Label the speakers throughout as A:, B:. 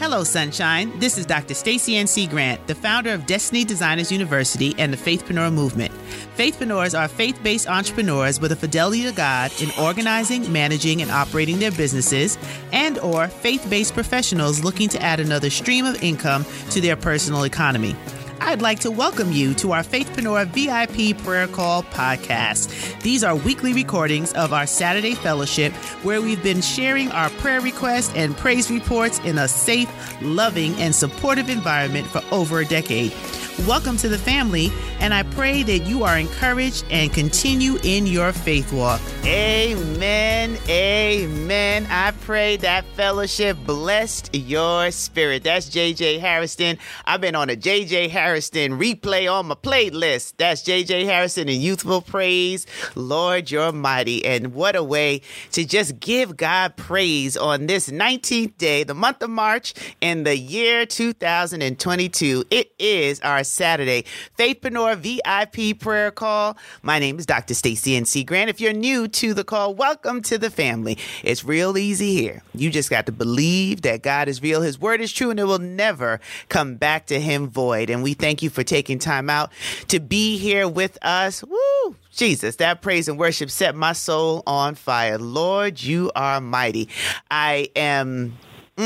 A: Hello, Sunshine. This is Dr. Stacey N.C. Grant, the founder of Destiny Designers University and the Faithpreneur Movement. Faithpreneurs are faith-based entrepreneurs with a fidelity to God in organizing, managing, and operating their businesses, and or faith-based professionals looking to add another stream of income to their personal economy. I'd like to welcome you to our Faithpreneur VIP Prayer Call podcast. These are weekly recordings of our Saturday fellowship where we've been sharing our prayer requests and praise reports in a safe, loving, and supportive environment for over a decade. Welcome to the family, and I pray that you are encouraged and continue in your faith walk. Amen. Amen. I pray that fellowship blessed your spirit. That's J.J. Harrison. I've been on a J.J. Harrison replay on my playlist. That's J.J. Harrison in Youthful Praise. Lord, you're mighty. And what a way to just give God praise on this 19th day, the month of March in the year 2022. It is our Saturday Faithpreneur VIP prayer call. My name is Dr. Stacey N.C. Grant. If you're new to the call, welcome to the family. It's real easy here. You just got to believe that God is real. His word is true, and it will never come back to him void. And we thank you for taking time out to be here with us. Woo! Jesus, that praise and worship set my soul on fire. Lord, you are mighty. I am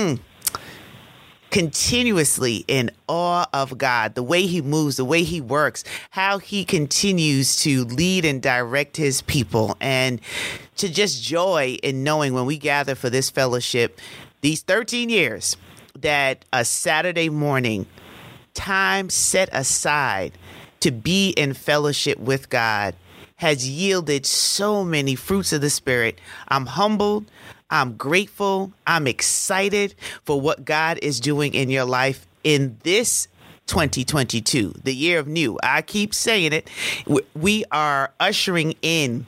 A: continuously in awe of God, the way he moves, the way he works, how he continues to lead and direct his people, and to just joy in knowing when we gather for this fellowship, these 13 years, that a Saturday morning time set aside to be in fellowship with God has yielded so many fruits of the Spirit. I'm humbled. I'm grateful. I'm excited for what God is doing in your life in this 2022, the year of new. I keep saying it. We are ushering in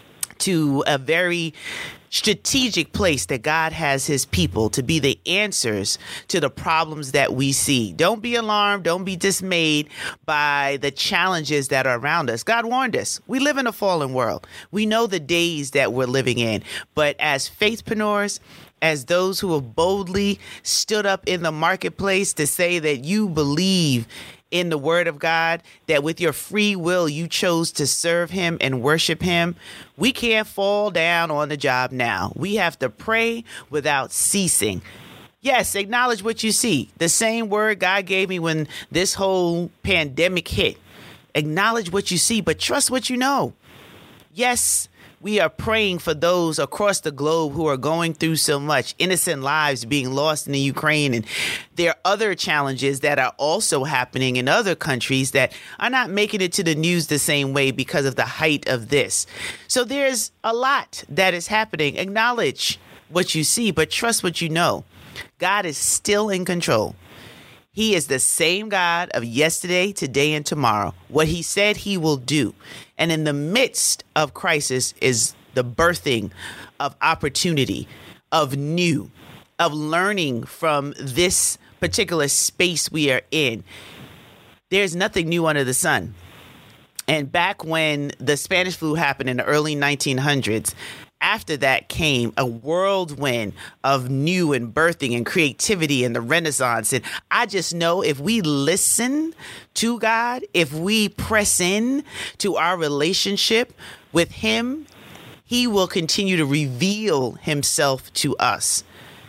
A: to a very strategic place that God has his people to be the answers to the problems that we see. Don't be alarmed. Don't be dismayed by the challenges that are around us. God warned us. We live in a fallen world. We know the days that we're living in. But as faithpreneurs, as those who have boldly stood up in the marketplace to say that you believe in the word of God, that with your free will, you chose to serve him and worship him, we can't fall down on the job now. We have to pray without ceasing. Yes, acknowledge what you see. The same word God gave me when this whole pandemic hit. Acknowledge what you see, but trust what you know. Yes, we are praying for those across the globe who are going through so much, innocent lives being lost in the Ukraine. And there are other challenges that are also happening in other countries that are not making it to the news the same way because of the height of this. So there's a lot that is happening. Acknowledge what you see, but trust what you know. God is still in control. He is the same God of yesterday, today, and tomorrow. What he said he will do. And in the midst of crisis is the birthing of opportunity, of new, of learning from this particular space we are in. There's nothing new under the sun. And back when the Spanish flu happened in the early 1900s, after that came a whirlwind of new and birthing and creativity and the Renaissance. And I just know if we listen to God, if we press in to our relationship with him, he will continue to reveal himself to us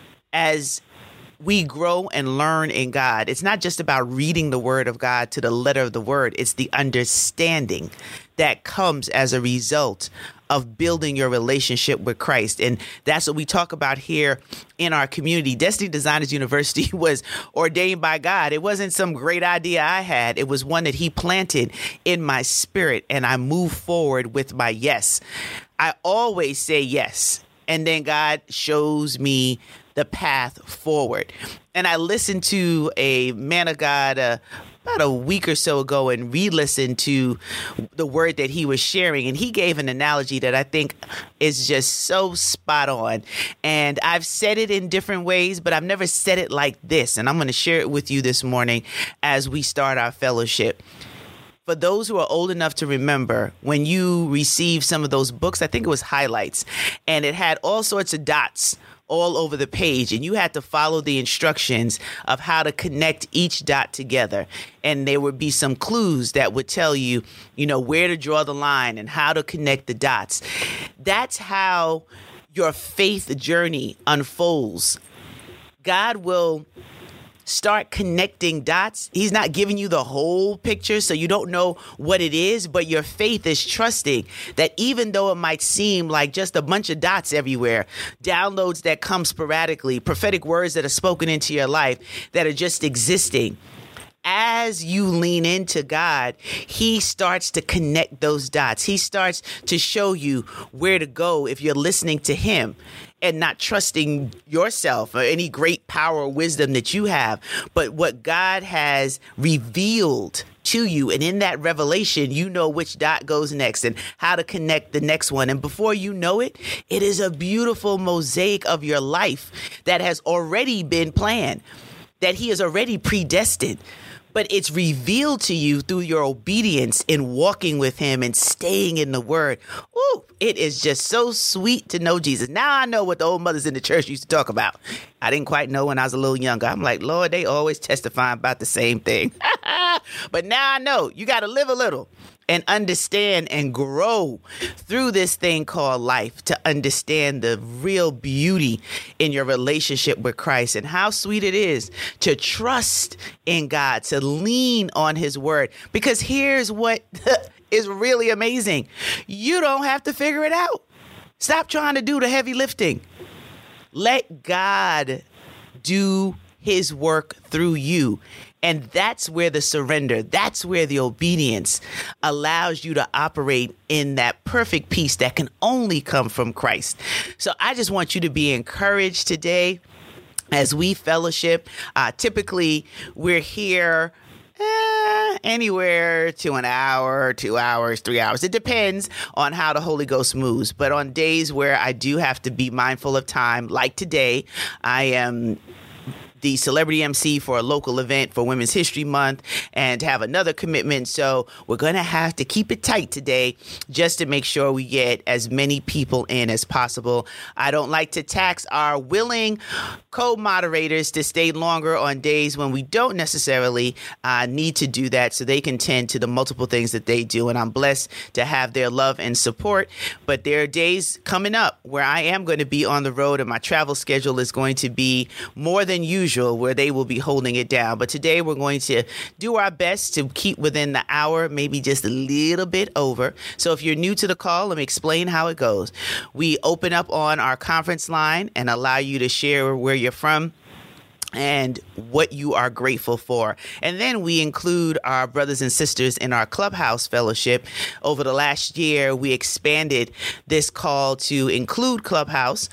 A: as we grow and learn in God. It's not just about reading the word of God to the letter of the word. It's the understanding that comes as a result of building your relationship with Christ. And that's what we talk about here in our community. Destiny Designers University was ordained by God. It wasn't some great idea I had. It was one that he planted in my spirit, and I moved forward with my yes. I always say yes, and then God shows me the path forward. And I listened to a man of God about a week or so ago and re-listened to the word that he was sharing. And he gave an analogy that I think is just so spot on. And I've said it in different ways, but I've never said it like this. And I'm going to share it with you this morning as we start our fellowship. For those who are old enough to remember, when you received some of those books, I think it was highlights, and it had all sorts of dots all over the page, and you had to follow the instructions of how to connect each dot together. And there would be some clues that would tell you, where to draw the line and how to connect the dots. That's how your faith journey unfolds. God will start connecting dots. He's not giving you the whole picture, so you don't know what it is, but your faith is trusting that even though it might seem like just a bunch of dots everywhere, downloads that come sporadically, prophetic words that are spoken into your life that are just existing, as you lean into God, he starts to connect those dots. He starts to show you where to go if you're listening to him and not trusting yourself or any great power or wisdom that you have, but what God has revealed to you. And in that revelation, you know which dot goes next and how to connect the next one. And before you know it, it is a beautiful mosaic of your life that has already been planned, that he has already predestined. But it's revealed to you through your obedience in walking with him and staying in the word. Ooh, it is just so sweet to know Jesus. Now I know what the old mothers in the church used to talk about. I didn't quite know when I was a little younger. I'm like, Lord, they always testifying about the same thing. But now I know you got to live a little and understand and grow through this thing called life to understand the real beauty in your relationship with Christ and how sweet it is to trust in God, to lean on his word. Because here's what is really amazing. You don't have to figure it out. Stop trying to do the heavy lifting. Let God do his work through you. And that's where the surrender, that's where the obedience allows you to operate in that perfect peace that can only come from Christ. So I just want you to be encouraged today as we fellowship. Typically, we're here anywhere to an hour, 2 hours, 3 hours. It depends on how the Holy Ghost moves. But on days where I do have to be mindful of time, like today, I am the celebrity MC for a local event for Women's History Month and have another commitment. So we're going to have to keep it tight today just to make sure we get as many people in as possible. I don't like to tax our willing co-moderators to stay longer on days when we don't necessarily need to do that so they can tend to the multiple things that they do. And I'm blessed to have their love and support. But there are days coming up where I am going to be on the road and my travel schedule is going to be more than usual, where they will be holding it down. But today we're going to do our best to keep within the hour, maybe just a little bit over. So if you're new to the call, let me explain how it goes. We open up on our conference line and allow you to share where you're from and what you are grateful for. And then we include our brothers and sisters in our Clubhouse fellowship. Over the last year, we expanded this call to include Clubhouse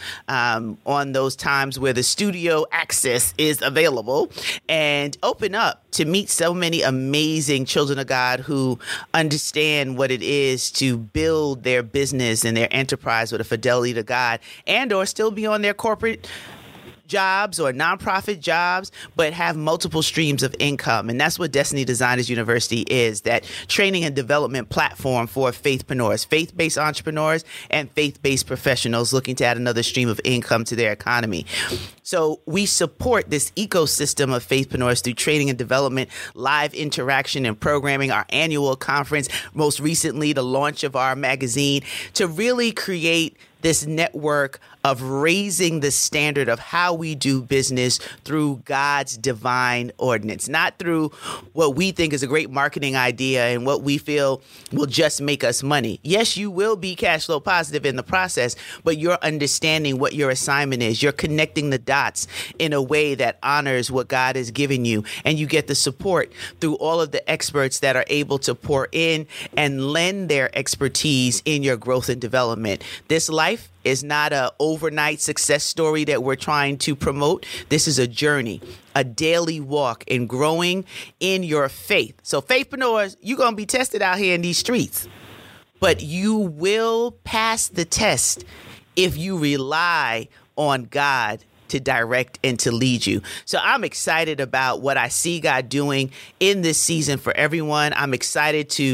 A: on those times where the studio access is available and open up to meet so many amazing children of God who understand what it is to build their business and their enterprise with a fidelity to God and or still be on their corporate jobs or nonprofit jobs, but have multiple streams of income. And that's what Destiny Designers University is, that training and development platform for faithpreneurs, faith-based entrepreneurs and faith-based professionals looking to add another stream of income to their economy. So we support this ecosystem of faithpreneurs through training and development, live interaction and programming, our annual conference, most recently the launch of our magazine, to really create this network of raising the standard of how we do business through God's divine ordinance, not through what we think is a great marketing idea and what we feel will just make us money. Yes, you will be cash flow positive in the process, but you're understanding what your assignment is. You're connecting the dots in a way that honors what God has given you, and you get the support through all of the experts that are able to pour in and lend their expertise in your growth and development. This life is not an overnight success story that we're trying to promote. This is a journey, a daily walk in growing in your faith. So faithpreneurs, you're going to be tested out here in these streets, but you will pass the test if you rely on God to direct and to lead you. So I'm excited about what I see God doing in this season for everyone. I'm excited to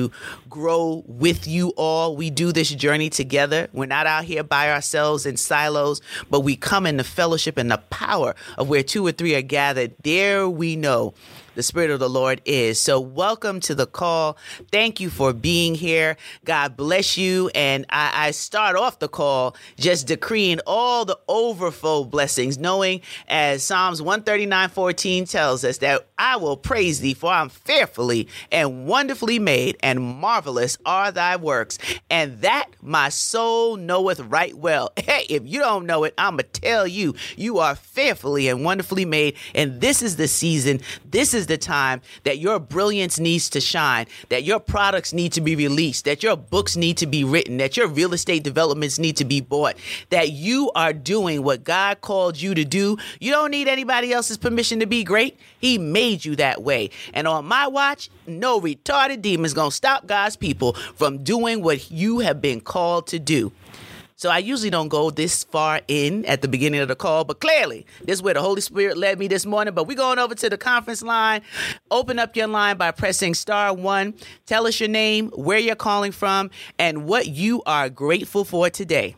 A: grow with you all. We do this journey together. We're not out here by ourselves in silos, but we come in the fellowship and the power of where 2 or 3 are gathered. There we know the Spirit of the Lord is. So welcome to the call. Thank you for being here. God bless you. And I start off the call just decreeing all the overflow blessings, knowing as Psalms 139:14 tells us that I will praise thee, for I'm fearfully and wonderfully made, and marvelous are thy works. And that my soul knoweth right well. Hey, if you don't know it, I'm going to tell you, you are fearfully and wonderfully made. And this is the season. This is the time that your brilliance needs to shine, that your products need to be released, that your books need to be written, that your real estate developments need to be bought, that you are doing what God called you to do. You don't need anybody else's permission to be great. He made you that way. And on my watch, no retarded demon's going to stop God's people from doing what you have been called to do. So I usually don't go this far in at the beginning of the call, but clearly this is where the Holy Spirit led me this morning. But we're going over to the conference line. Open up your line by pressing *1. Tell us your name, where you're calling from, and what you are grateful for today.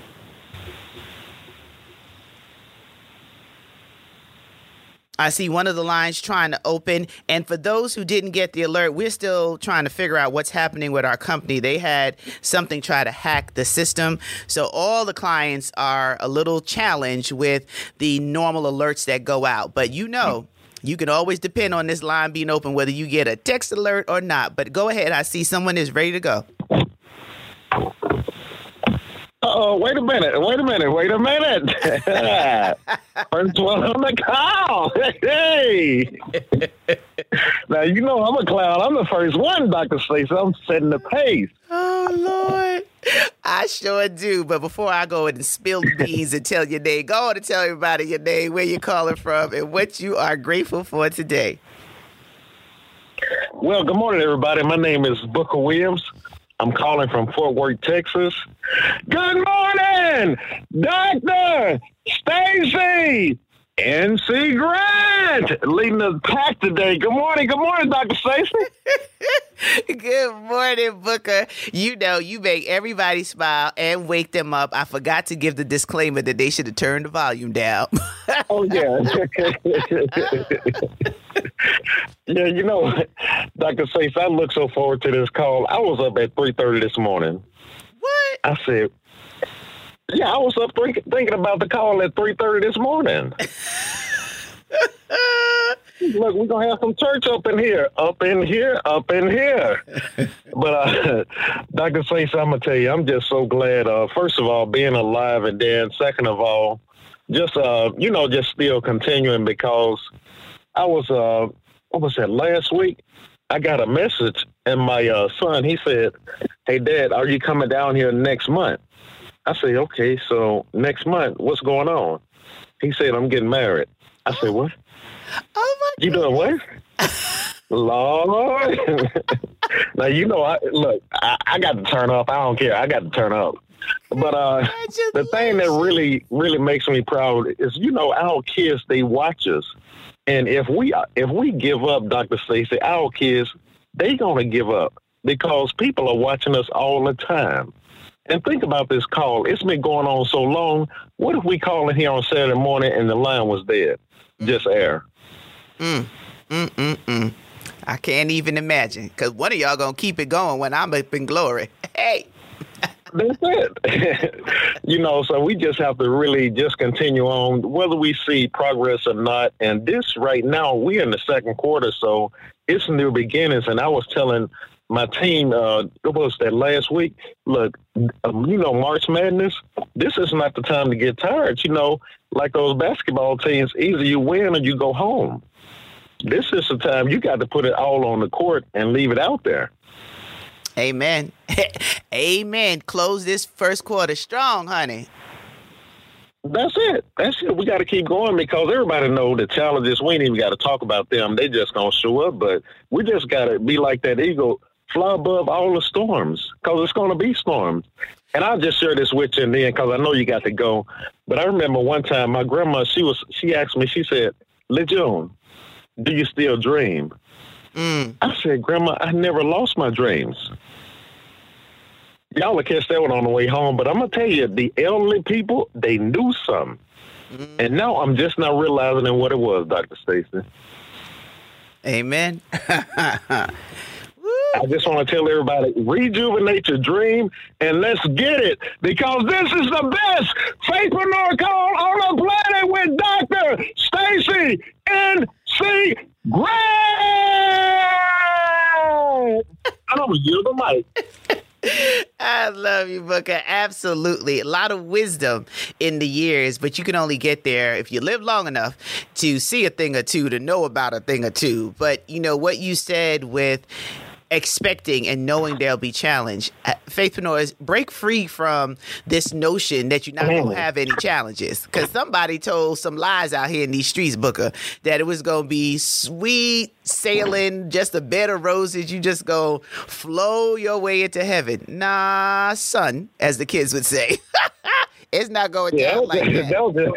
A: I see one of the lines trying to open. And for those who didn't get the alert, we're still trying to figure out what's happening with our company. They had something try to hack the system. So all the clients are a little challenged with the normal alerts that go out. But you can always depend on this line being open, whether you get a text alert or not. But go ahead. I see someone is ready to go.
B: Wait a minute. First one on the call. Hey. Now, you know I'm a clown. I'm the first one, Dr. Stacey. I'm setting the pace.
A: Oh, Lord. I sure do. But before I go and spill the beans and tell your name, go on and tell everybody your name, where you're calling from, and what you are grateful for today.
B: Well, good morning, everybody. My name is Booker Williams. I'm calling from Fort Worth, Texas. Good morning, Dr. Stacey NC Grant, leading the pack today. Good morning, Dr. Stacey.
A: Good morning, Booker. You know, you make everybody smile and wake them up. I forgot to give the disclaimer that they should have turned the volume down.
B: Oh, yeah. Yeah, you know, Dr. Stacey, I look so forward to this call. I was up at 3:30 this morning.
A: What?
B: I said, yeah, I was up thinking about the call at 3:30 this morning. Look, we're going to have some church up in here. But, Dr. Stacey, I'm going to tell you, I'm just so glad, first of all, being alive, and then second of all, just still continuing, because I was, what was that, last week? I got a message, and my son, he said, "Hey, Dad, are you coming down here next month?" I said, "Okay, so next month, what's going on?" He said, "I'm getting married." I said, "What?"
A: Oh, my
B: You doing what? Lord. Now, you know, I got to turn up. I don't care. I got to turn up. But the thing that really, really makes me proud is, you know, our kids, they watch us. And if we give up, Dr. Stacey, our kids, they going to give up, because people are watching us all the time. And think about this call. It's been going on so long. What if we call in here on Saturday morning and the line was dead? Just air.
A: I can't even imagine, because one of y'all going to keep it going when I'm up in glory. Hey.
B: That's it. You know, so we just have to really just continue on, whether we see progress or not. And this right now, we're in the second quarter, so it's new beginnings. And I was telling my team, what was that, last week? Look, you know, March Madness, this is not the time to get tired. You know, like those basketball teams, either you win or you go home. This is the time you got to put it all on the court and leave it out there.
A: Amen. Amen. Close this first quarter strong, honey.
B: That's it. We got to keep going, because everybody know the challenges. We ain't even got to talk about them. They just going to show up. But we just got to be like that eagle, fly above all the storms, because it's going to be storms. And I'll just share this with you, and then, because I know you got to go. But I remember one time my grandma, she asked me, she said, "LeJune, do you still dream?" I said, "Grandma, I never lost my dreams." Y'all will catch that one on the way home. But I'm going to tell you, the elderly people, they knew something. Mm-hmm. And now I'm just not realizing what it was, Dr. Stacy.
A: Amen.
B: I just want to tell everybody, rejuvenate your dream and let's get it, because this is the best Faithpreneur Call on the planet with Dr. Stacy N.C. Gray. I'm going to yield the mic.
A: I love you, Booker. Absolutely. A lot of wisdom in the years, but you can only get there if you live long enough to see a thing or two, to know about a thing or two. But you know what you said with expecting and knowing there'll be challenge. Faithpreneurs, break free from this notion that you're not going to have any challenges, because somebody told some lies out here in these streets, Booker, that it was going to be sweet sailing, just a bed of roses. You just go flow your way into heaven. Nah, son, as the kids would say. It's not going down like that.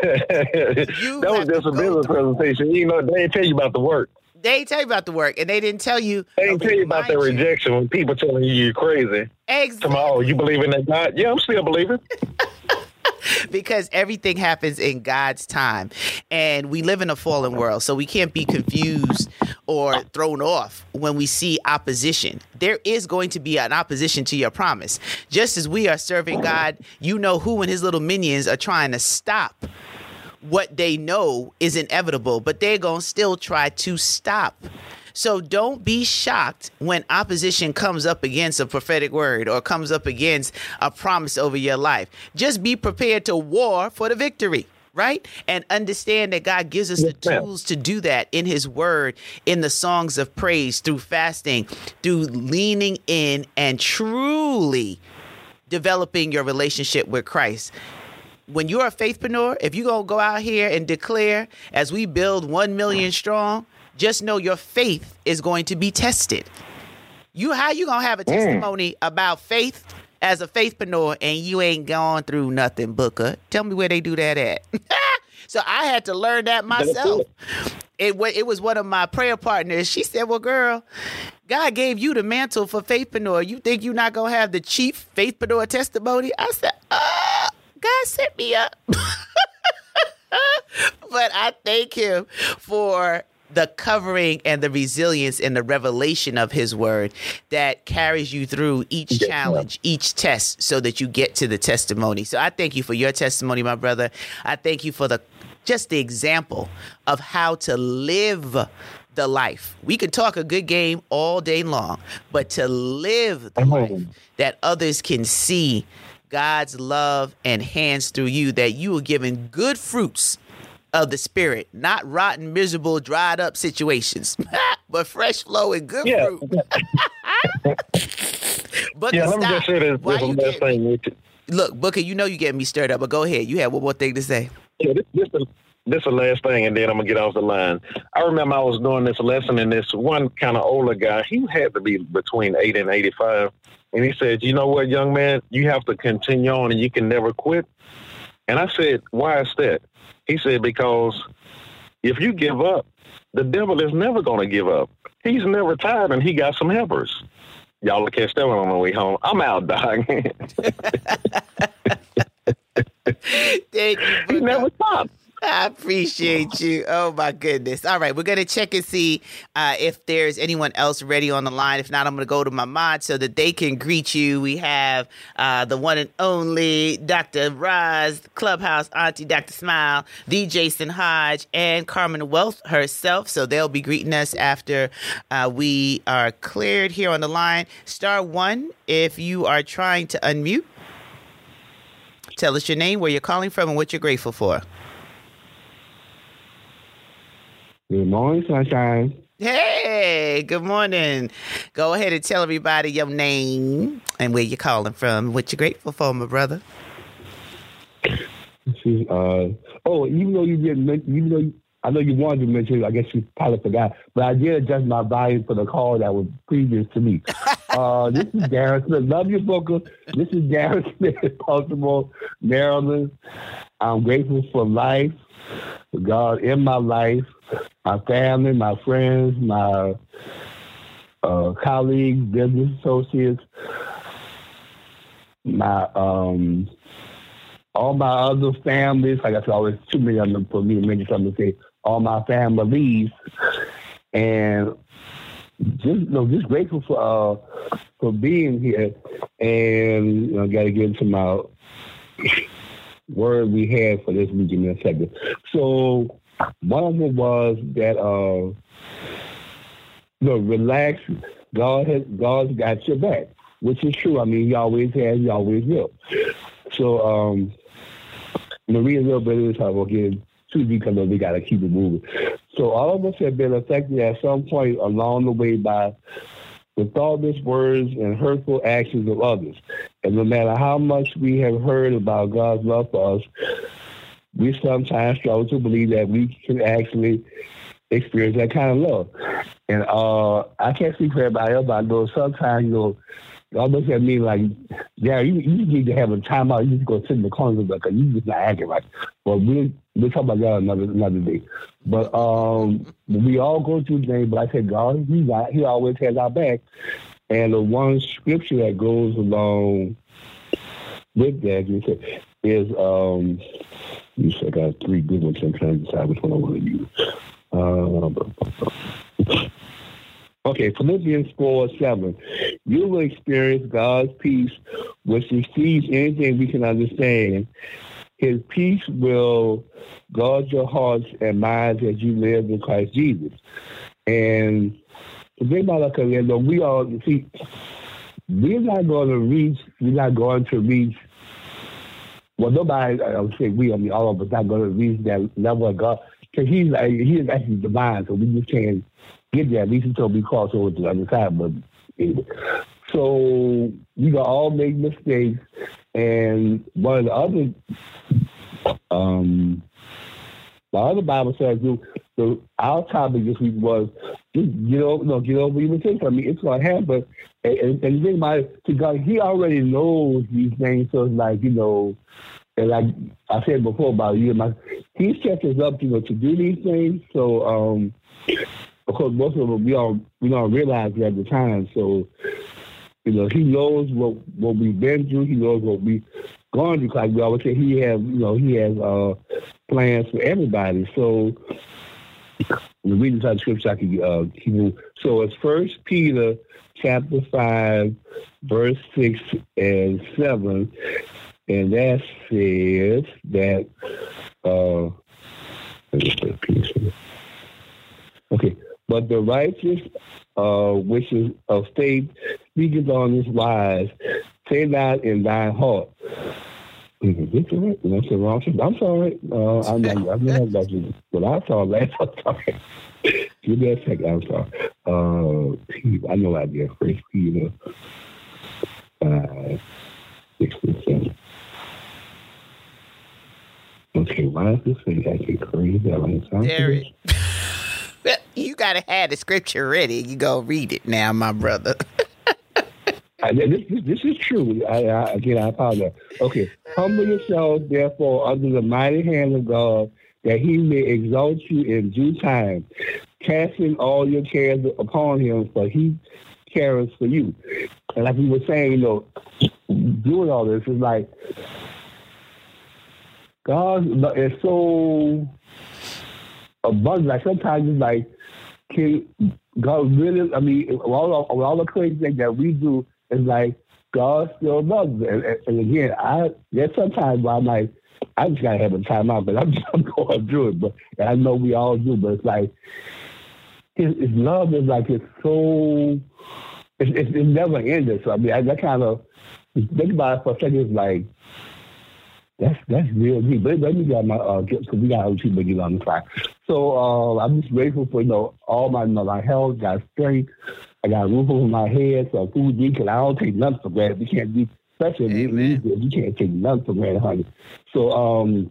B: That was just a business presentation. You know, they didn't tell you about the work.
A: They didn't tell you about the work, and they didn't tell you.
B: They didn't tell you about the rejection when people telling you you're crazy.
A: Exactly.
B: Come on, you believe in that God? Yeah, I'm still believing.
A: Because everything happens in God's time, and we live in a fallen world, so we can't be confused or thrown off when we see opposition. There is going to be an opposition to your promise. Just as we are serving God, you know who and his little minions are trying to stop what they know is inevitable, but they're going to still try to stop. So don't be shocked when opposition comes up against a prophetic word or comes up against a promise over your life. Just be prepared to war for the victory, right? And understand that God gives us the tools to do that in his word, in the songs of praise, through fasting, through leaning in and truly developing your relationship with Christ. When you're a faithpreneur, if you're going to go out here and declare, as we build 1 million strong, just know your faith is going to be tested. How you going to have a testimony about faith as a faithpreneur and you ain't gone through nothing, Booker? Tell me where they do that at. So I had to learn that myself. It was one of my prayer partners. She said, well, girl, God gave you the mantle for faithpreneur. You think you're not going to have the chief faithpreneur testimony? I said, God set me up. But I thank him for the covering and the resilience and the revelation of his word that carries you through each challenge, each test, so that you get to the testimony. So I thank you for your testimony, my brother. I thank you for the example of how to live the life. We can talk a good game all day long, but to live the life that others can see God's love and hands through you, that you are given good fruits of the Spirit, not rotten, miserable, dried up situations, but fresh flow and good fruit. Booker,
B: let me just say this last thing.
A: Look, Booker, you know you get me stirred up, but go ahead. You have one more thing to say.
B: Yeah, this is the last thing, and then I'm going to get off the line. I remember I was doing this lesson, and this one kind of older guy, he had to be between 80 and 85. And he said, you know what, young man, you have to continue on and you can never quit. And I said, why is that? He said, because if you give up, the devil is never going to give up. He's never tired, and he got some helpers. Y'all will catch that one on the way home. I'm out, dog.
A: Thank you.
B: He never stopped.
A: I appreciate you. Oh, my goodness. All right. We're going to check and see if there's anyone else ready on the line. If not, I'm going to go to my mod so that they can greet you. We have the one and only Dr. Roz, Clubhouse Auntie, Dr. Smile, the Jason Hodge, and Carmen Wealth herself. So they'll be greeting us after we are cleared here on the line. *1 if you are trying to unmute. Tell us your name, where you're calling from, and what you're grateful for.
C: Good morning, Sunshine.
A: Hey, good morning. Go ahead and tell everybody your name and where you're calling from, what you're grateful for, my brother.
C: Even though you didn't mention, I know you wanted to mention, I guess you probably forgot, but I did adjust my volume for the call that was previous to me. This is Darren Smith. Love you, Booker. This is Darren Smith, Baltimore, Maryland. I'm grateful for life, for God in my life, my family, my friends, my colleagues, business associates. my all my other families. Like I said, always too many of them for me to mention something to say. All my families, and just grateful for being here. And I got to get into my word we had for this week in a second. So one of them was that relax. God's got your back, which is true. I mean, He always has, He always will. So I'm gonna read a little bit of this. I won't get too deep because we gotta keep it moving. So all of us have been affected at some point along the way by the thoughtless words and hurtful actions of others. And no matter how much we have heard about God's love for us, we sometimes struggle to believe that we can actually experience that kind of love. And I can't speak for everybody else, but I know sometimes, y'all look at me like, yeah, you need to have a timeout. You need to go sit in the corner because you just not acting right. But we'll talk about that another day. But we all go through things, but I said, God, He always has our back. And the one scripture that goes along with that is, I got three good ones. I'm trying to decide which one I want to use. Okay, Philippians 4:7. You will experience God's peace, which exceeds anything we can understand. His peace will guard your hearts and minds as you live in Christ Jesus. And the thing about it, we all, see, we're not going to reach, well, nobody, I would say we, I mean, all of us not going to reach that level of God, because He is actually divine, so we just can't get there, at least until we cross over to the other side. But anyway. So we can all make mistakes, and one of the other, the other Bible says, so our topic this week was just get over your mistakes. I mean, it's going to happen, and the thing about it, to God, He already knows these things. So it's like, and like I said before about He sets us up, to do these things. So, of course, most of them we don't realize it at the time. So, He knows what we've been through. He knows what we've gone through. Like we always say, He has plans for everybody. So, the reading of the scripture I can keep moving. So it's 1 Peter chapter 5, verse 6 and 7, and that says that. Okay. But the righteous, which is of faith, speaketh on his wise. Say not in thine heart. Is this right? That's the wrong thing. I'm sorry. I'm not about you. But I saw last. I'm sorry. Give me a second. I'm sorry. I know I did. 1 Peter 5, 6 and 7. Okay, why is this thing acting crazy?
A: Derek. You gotta have the scripture ready. You go read it now, my brother.
C: This is true. I apologize. Okay. Humble yourselves, therefore, under the mighty hand of God, that He may exalt you in due time, casting all your cares upon Him, for He cares for you. And like we were saying, doing all this is like God is so abundant. Like sometimes it's like, can God really? I mean, all the crazy things that we do is like God still loves it. And again, there's sometimes where I'm like, I just gotta have a timeout, but I'm going through it. But I know we all do. But it's like His love is like it's never ended. So I mean, that kind of think about it for a second. It's like that's real deep. But let me get because we got other people get on the track. So I'm just grateful for all my health, got strength, I got a roof over my head, so food, because I don't take nothing for granted. We can't do, especially you can't take nothing for granted, honey. So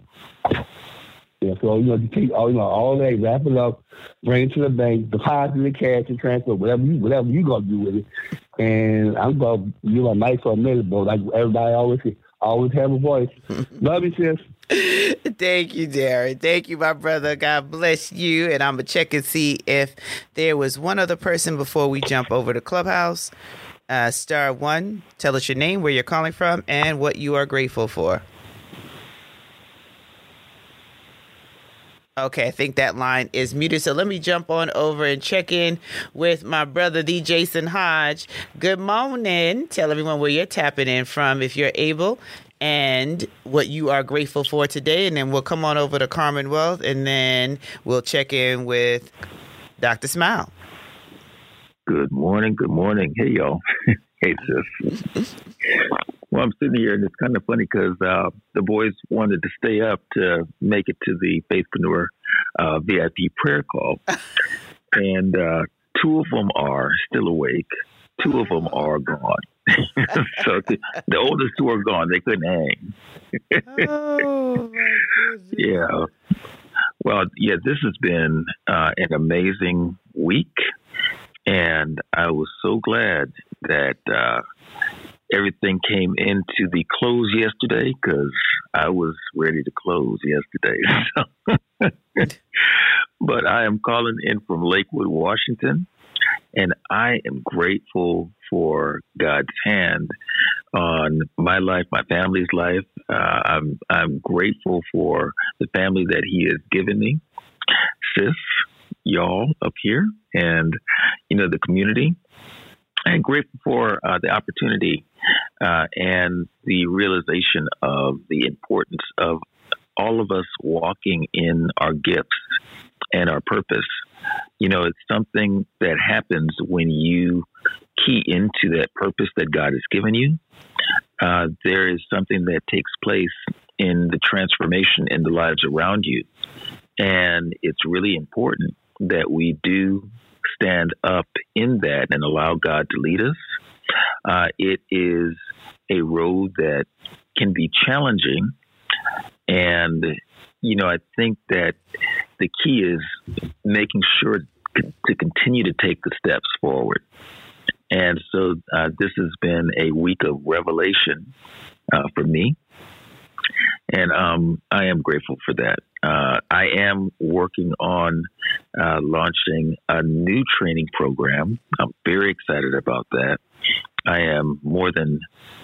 C: to take all that, wrap it up, bring it to the bank, deposit the cash and transfer, whatever you gonna do with it. And I'm gonna give my mic for a minute, but like everybody always say, always have a voice. Love you, sis.
A: Thank you, Darren. Thank you, my brother. God bless you. And I'm going to check and see if there was one other person before we jump over to Clubhouse star 1. Tell us your name, where you're calling from, and what you are grateful for. Okay, I think that line is muted. So let me jump on over and check in with my brother, the Jason Hodge. Good morning. Tell everyone where you're tapping in from, if you're able, and what you are grateful for today. And then we'll come on over to Carmen Wealth, and then we'll check in with Dr. Smile.
D: Good morning. Good morning. Hey, y'all. Hey, sis. Well, I'm sitting here, and it's kind of funny because the boys wanted to stay up to make it to the Faithpreneur VIP prayer call. And 2 of them are still awake. 2 of them are gone. So the oldest 2 are gone. They couldn't hang.
A: Oh, my goodness.
D: Yeah. Well, yeah, this has been an amazing week. And I was so glad that everything came into the close yesterday, because I was ready to close yesterday. So. But I am calling in from Lakewood, Washington, and I am grateful for God's hand on my life, my family's life. I'm grateful for the family that He has given me, sis, y'all up here, and the community. I'm grateful for the opportunity and the realization of the importance of all of us walking in our gifts and our purpose. It's something that happens when you key into that purpose that God has given you. There is something that takes place in the transformation in the lives around you. And it's really important that we do stand up in that and allow God to lead us. It is a road that can be challenging. And, I think that the key is making sure to continue to take the steps forward. And so this has been a week of revelation for me. And I am grateful for that. I am working on launching a new training program. I'm very excited about that. I am more than,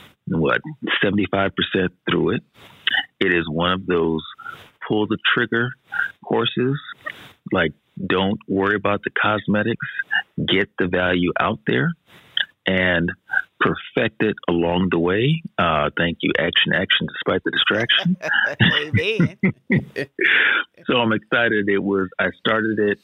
D: 75% through it. It is one of those pull the trigger courses, like don't worry about the cosmetics, get the value out there, and perfect it along the way. Thank you, action, despite the distraction.
A: Amen.
D: So I'm excited. I started it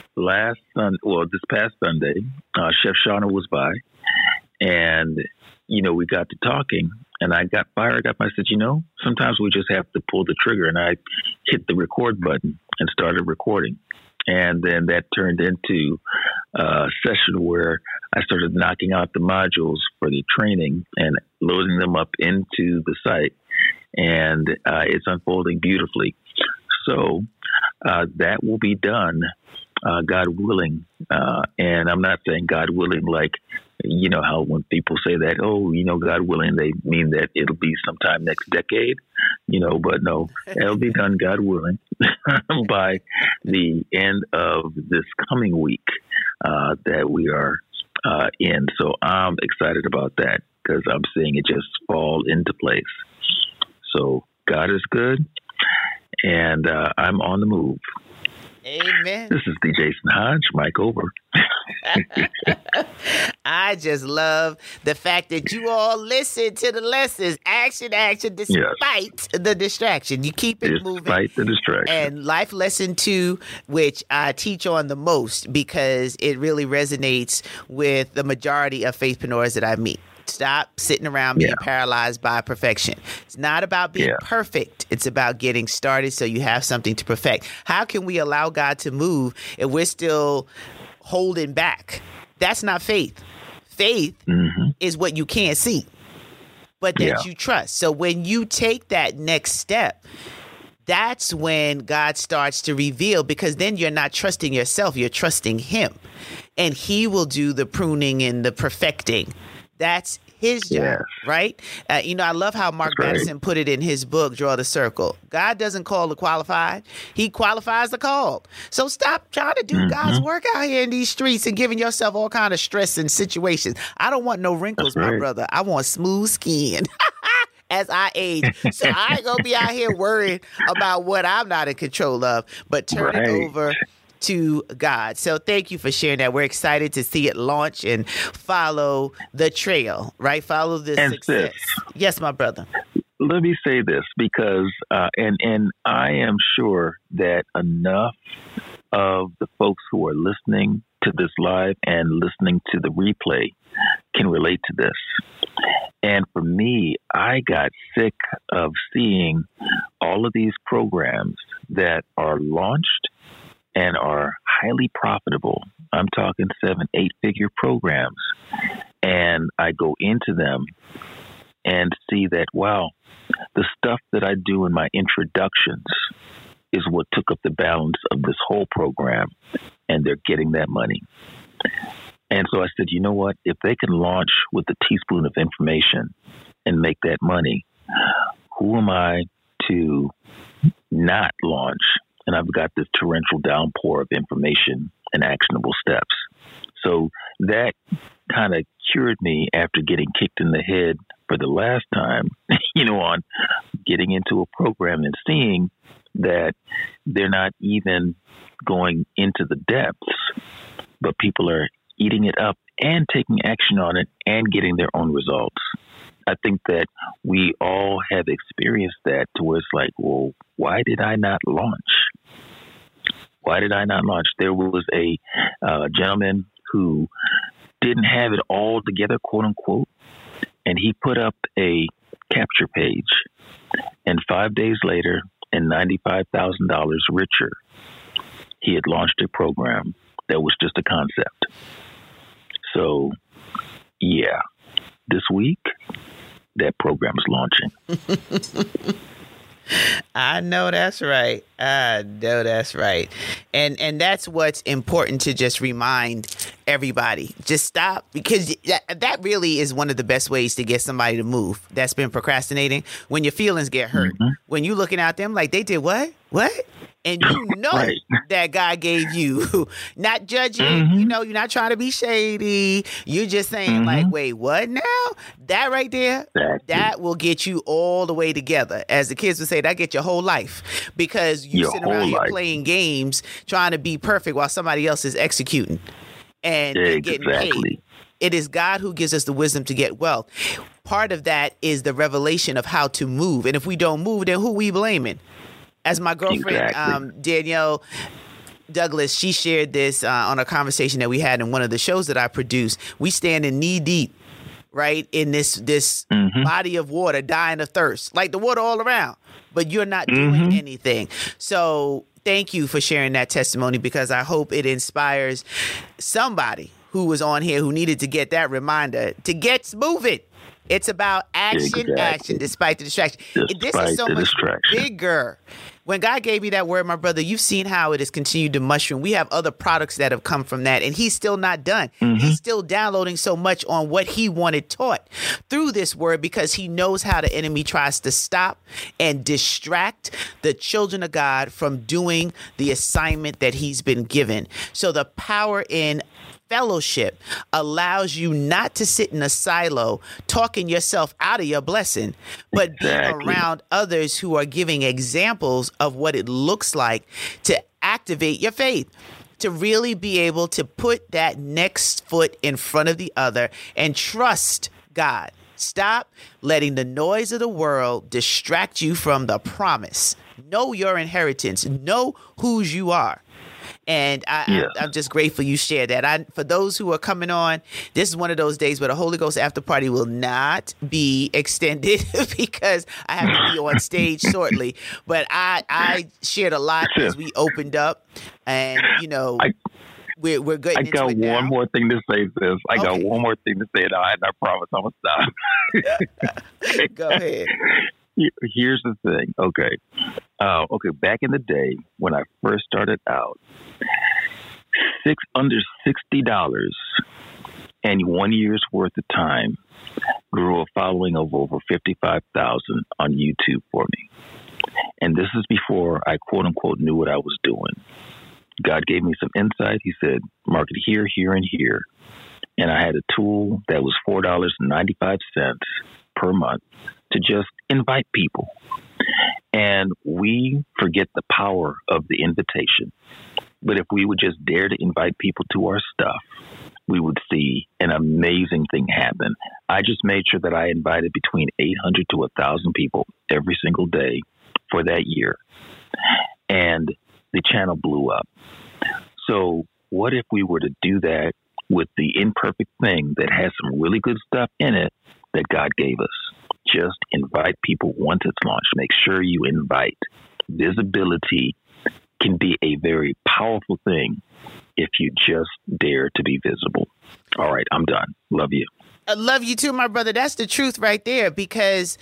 D: this past Sunday. Chef Shauna was by, and, we got to talking, and I got fired up. I said, sometimes we just have to pull the trigger, and I hit the record button and started recording. And then that turned into a session where I started knocking out the modules for the training and loading them up into the site. And it's unfolding beautifully. So that will be done, God willing. And I'm not saying God willing like, how when people say that, God willing, they mean that it'll be sometime next decade, but no, it'll be done, God willing, by the end of this coming week that we are in. So I'm excited about that because I'm seeing it just fall into place. So God is good, and I'm on the move.
A: Amen.
D: This is the Jason Hodge. Mic over.
A: I just love the fact that you all listen to the lessons. Action, despite the distraction. You keep it moving.
D: Despite the distraction.
A: And life lesson 2, which I teach on the most because it really resonates with the majority of faithpreneurs that I meet. Stop sitting around being paralyzed by perfection. It's not about being perfect. It's about getting started so you have something to perfect. How can we allow God to move if we're still holding back? That's not faith. Faith is what you can't see, but that you trust. So when you take that next step, that's when God starts to reveal, because then you're not trusting yourself, you're trusting Him. And He will do the pruning and the perfecting. That's his job,
D: Yes.
A: right? I love how Mark
D: That's right.
A: Madison put it in his book, Draw the Circle. God doesn't call the qualified. He qualifies the called. So stop trying to do God's work out here in these streets and giving yourself all kind of stress and situations. I don't want no wrinkles,
D: That's
A: my
D: right.
A: brother. I want smooth skin. As I age. So I ain't gonna be out here worried about what I'm not in control of, but turn it
D: Right.
A: over to God. So thank you for sharing that. We're excited to see it launch and follow the trail, right? Follow this
D: And
A: success.
D: sis,
A: Yes, my brother.
D: let me say this because, and I am sure that enough of the folks who are listening to this live and listening to the replay can relate to this. And for me, I got sick of seeing all of these programs that are launched and are highly profitable. I'm talking 7-8 figure programs. And I go into them and see that, wow, the stuff that I do in my introductions is what took up the balance of this whole program, and they're getting that money. And so I said, you know what? If they can launch with a teaspoon of information and make that money, who am I to not launch? And I've got this torrential downpour of information and actionable steps. So that kind of cured me after getting kicked in the head for the last time, on getting into a program and seeing that they're not even going into the depths, but people are eating it up and taking action on it and getting their own results. I think that we all have experienced that to where it's like, well, why did I not launch? Why did I not launch? There was a gentleman who didn't have it all together, quote unquote, and he put up a capture page. And 5 days later, and $95,000 richer, he had launched a program that was just a concept. So, yeah, this week, that program is launching.
A: I know that's right. And that's what's important to just remind everybody. Just stop, because that really is one of the best ways to get somebody to move that's been procrastinating. When your feelings get hurt, when you looking at them like they did what? And you know
D: Right.
A: that God gave you, not judging, you're not trying to be shady. You're just saying like, wait, what now? That right there,
D: Exactly.
A: that will get you all the way together. As the kids would say, that get your whole life, because you
D: Your
A: sit around
D: whole
A: here
D: life.
A: playing games trying to be perfect while somebody else is executing and getting paid.
D: Exactly.
A: It is God who gives us the wisdom to get wealth. Part of that is the revelation of how to move. And if we don't move, then who we blaming? As my girlfriend,
D: Exactly.
A: Danielle Douglas, she shared this on a conversation that we had in one of the shows that I produced. We stand in knee deep, right, in this body of water, dying of thirst, like the water all around, but you're not doing anything. So thank you for sharing that testimony, because I hope it inspires somebody who was on here who needed to get that reminder to get moving. It's about action, despite the distraction. This is so much bigger. When God gave me that word, my brother, you've seen how it has continued to mushroom. We have other products that have come from that, and he's still not done. He's still downloading so much on what he wanted taught through this word, because he knows how the enemy tries to stop and distract the children of God from doing the assignment that he's been given. So the power in fellowship allows you not to sit in a silo talking yourself out of your blessing, but be around others who are giving examples of what it looks like to activate your faith, to really be able to put that next foot in front of the other and trust God. Stop letting the noise of the world distract you from the promise. Know your inheritance. Know whose you are. And I'm just grateful you shared that. For those who are coming on, this is one of those days where the Holy Ghost after party will not be extended because I have to be on stage shortly. But I shared a lot as we opened up, and we're good.
D: I got one more thing to say, sis. I got one more thing to say, and I promise I'm gonna stop.
A: Go ahead.
D: Here's the thing. Okay. Back in the day when I first started out, under $60 and 1 year's worth of time grew a following of over 55,000 on YouTube for me. And this is before I, quote unquote, knew what I was doing. God gave me some insight. He said, market here, here, and here. And I had a tool that was $4.95 per month to just invite people. And we forget the power of the invitation. But if we would just dare to invite people to our stuff, we would see an amazing thing happen. I just made sure that I invited between 800 to 1,000 people every single day for that year. And the channel blew up. So what if we were to do that with the imperfect thing that has some really good stuff in it that God gave us? Just invite people once it's launched. Make sure you invite. Visibility can be a very powerful thing if you just dare to be visible. All right, I'm done. Love you.
A: I love you too, my brother. That's the truth right there, because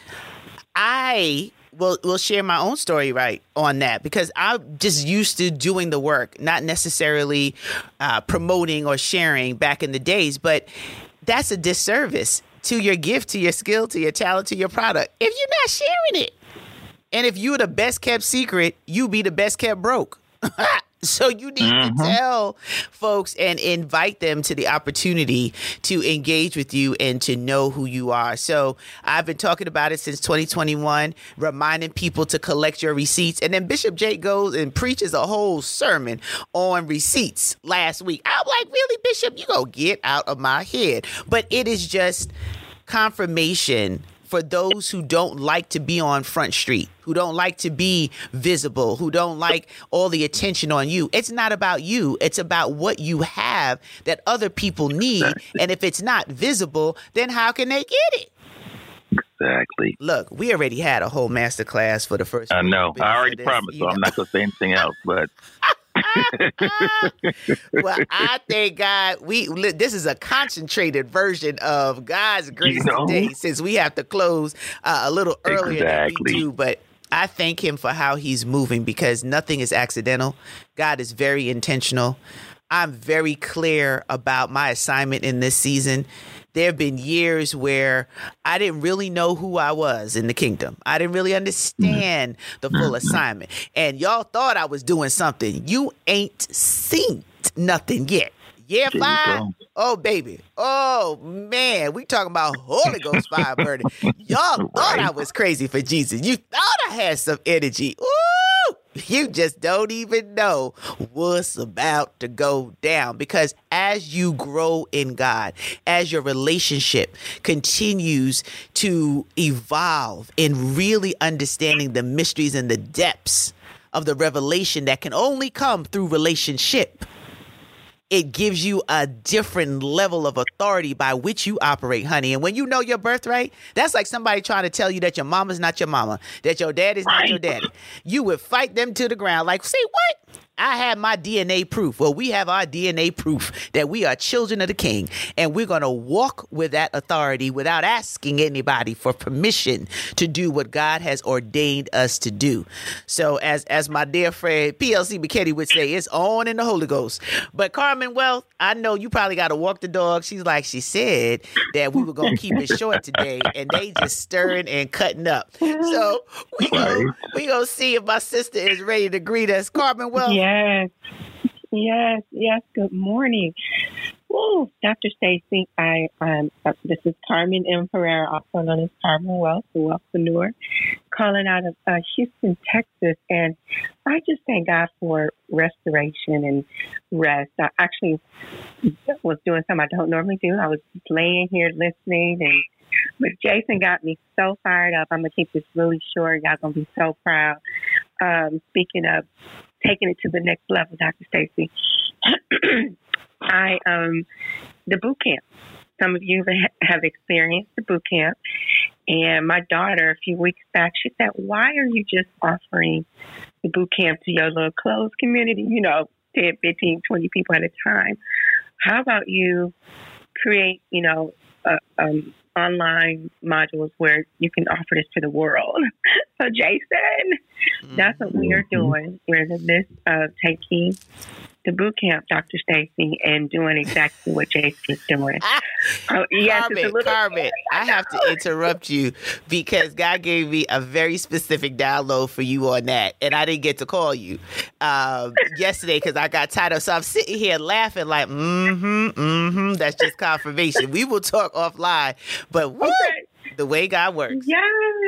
A: I will share my own story right on that, because I'm just used to doing the work, not necessarily promoting or sharing back in the days, but that's a disservice to your gift, to your skill, to your talent, to your product, if you're not sharing it. And if you're the best kept secret, you be the best kept broke. So you need to tell folks and invite them to the opportunity to engage with you and to know who you are. So I've been talking about it since 2021, reminding people to collect your receipts. And then Bishop Jake goes and preaches a whole sermon on receipts last week. I'm like, really, Bishop? You go get out of my head. But it is just confirmation for those who don't like to be on Front Street, who don't like to be visible, who don't like all the attention on you. It's not about you. It's about what you have that other people need. And if it's not visible, then how can they get it?
D: Exactly.
A: Look, we already had a whole master class for the first.
D: I know. I already promised, so I'm not going to say anything else, but.
A: Well, I thank God this is a concentrated version of God's grace today, since we have to close a little earlier than we do. But I thank him for how he's moving, because nothing is accidental. God is very intentional. I'm very clear about my assignment in this season. There have been years where I didn't really know who I was in the kingdom. I didn't really understand the full assignment. And y'all thought I was doing something. You ain't seen nothing yet. Yeah, fire. Oh, baby. Oh, man. We talking about Holy Ghost fire burning. Y'all thought I was crazy for Jesus. You thought I had some energy. Ooh! You just don't even know what's about to go down, because as you grow in God, as your relationship continues to evolve in really understanding the mysteries and the depths of the revelation that can only come through relationship, it gives you a different level of authority by which you operate, honey. And when you know your birthright, that's like somebody trying to tell you that your mama's not your mama, that your daddy's not your daddy. You would fight them to the ground like, say what? I have my DNA proof. Well, we have our DNA proof that we are children of the King, and we're going to walk with that authority without asking anybody for permission to do what God has ordained us to do. So as my dear friend PLC McKinney would say, it's on in the Holy Ghost. But Carmen Wealth, I know you probably got to walk the dog. She said that we were going to keep it short today, and they just stirring and cutting up. So we going to see if my sister is ready to greet us. Carmen Wealth.
E: Yes. Good morning. Woo, Dr. Stacy. This is Carmen M. Pereira, also known as Carmen Wealth, the Wealthpreneur, calling out of Houston, Texas. And I just thank God for restoration and rest. I actually was doing something I don't normally do. I was laying here listening, but Jason got me so fired up. I'm going to keep this really short. Y'all going to be so proud. Speaking of taking it to the next level, Dr. Stacy, the boot camp. Some of you have experienced the boot camp. And my daughter, a few weeks back, she said, why are you just offering the boot camp to your little closed community, 10, 15, 20 people at a time? How about you create, online modules where you can offer this to the world? So, Jason, that's what we are doing. We're in the midst of taking the boot camp, Dr. Stacy, and doing exactly what Jason is doing. Yes,
A: Carmen, I have to interrupt you because God gave me a very specific download for you on that, and I didn't get to call you yesterday because I got tired of. So I'm sitting here laughing like, that's just confirmation. We will talk offline, but the way God works.
E: Yes.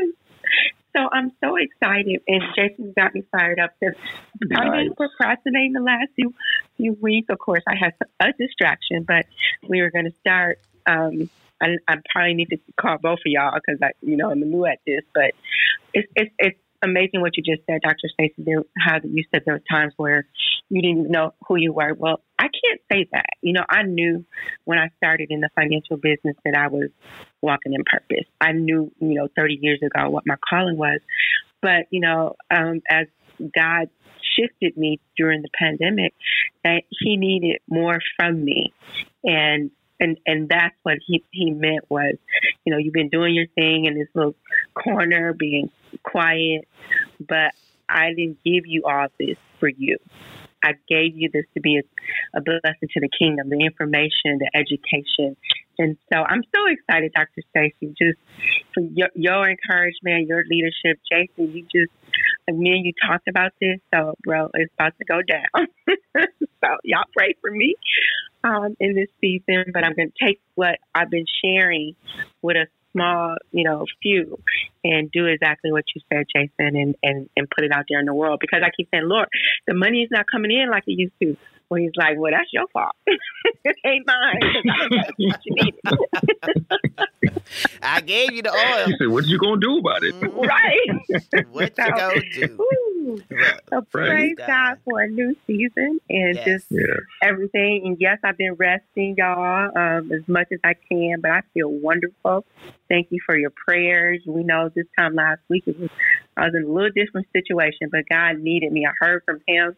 E: So I'm so excited, and Jason's got me fired up. I've been procrastinating the last few weeks. Of course, I had a distraction, but we were going to start. I probably need to call both of y'all because I'm new at this. But it's amazing what you just said, Dr. Stacy. How you said there were times where you didn't even know who you were. Well, I can't say that. I knew when I started in the financial business that I was walking in purpose. I knew, 30 years ago what my calling was. But, as God shifted me during the pandemic, that he needed more from me. And that's what he meant was, you've been doing your thing in this little corner, being quiet, but I didn't give you all this for you. I gave you this to be a blessing to the kingdom, the information, the education. And so I'm so excited, Dr. Stacy, just for your encouragement, your leadership. Jason, me and you talked about this. So, bro, it's about to go down. So y'all pray for me in this season. But I'm going to take what I've been sharing with a small, few and do exactly what you said, Jason, and put it out there in the world. Because I keep saying, Lord, the money is not coming in like it used to. Well, he's like, well, that's your fault. It ain't mine. What you needed.
A: I gave you the oil.
D: He said, what you going to do about it?
E: Right.
A: What you going to do?
E: So praise God for a new season and everything. And yes, I've been resting, y'all, as much as I can, but I feel wonderful. Thank you for your prayers. We know this time last week I was in a little different situation, but God needed me. I heard from him.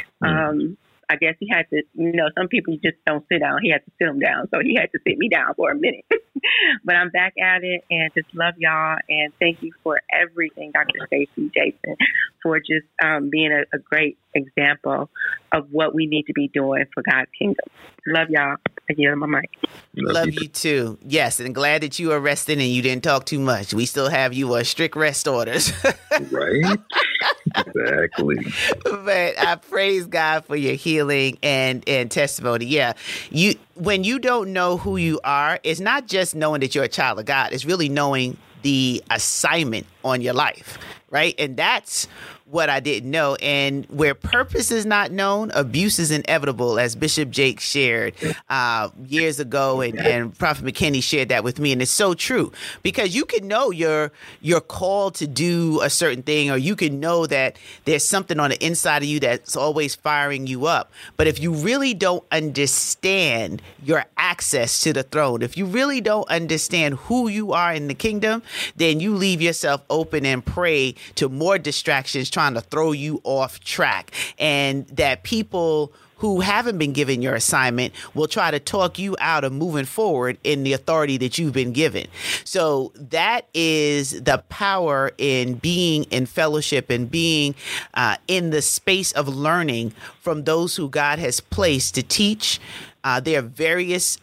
E: I guess he had to, some people just don't sit down. He had to sit them down. So he had to sit me down for a minute. But I'm back at it and just love y'all. And thank you for everything, Dr. Stacy, Jason, for just being a great example of what we need to be doing for God's kingdom. Love y'all. I give my mic.
A: Love you too. Yes, and glad that you are resting and you didn't talk too much. We still have you on strict rest orders.
D: Right? Exactly.
A: But I praise God for your healing and testimony. Yeah. When you don't know who you are, it's not just knowing that you're a child of God. It's really knowing the assignment on your life, right? And that's what I didn't know. And where purpose is not known, abuse is inevitable, as Bishop Jake shared years ago, and Prophet McKinney shared that with me. And it's so true, because you can know you're called to do a certain thing, or you can know that there's something on the inside of you that's always firing you up. But if you really don't understand your access to the throne, if you really don't understand who you are in the kingdom, then you leave yourself open and prey to more distractions trying to throw you off track, and that people who haven't been given your assignment will try to talk you out of moving forward in the authority that you've been given. So that is the power in being in fellowship and being in the space of learning from those who God has placed to teach. There are various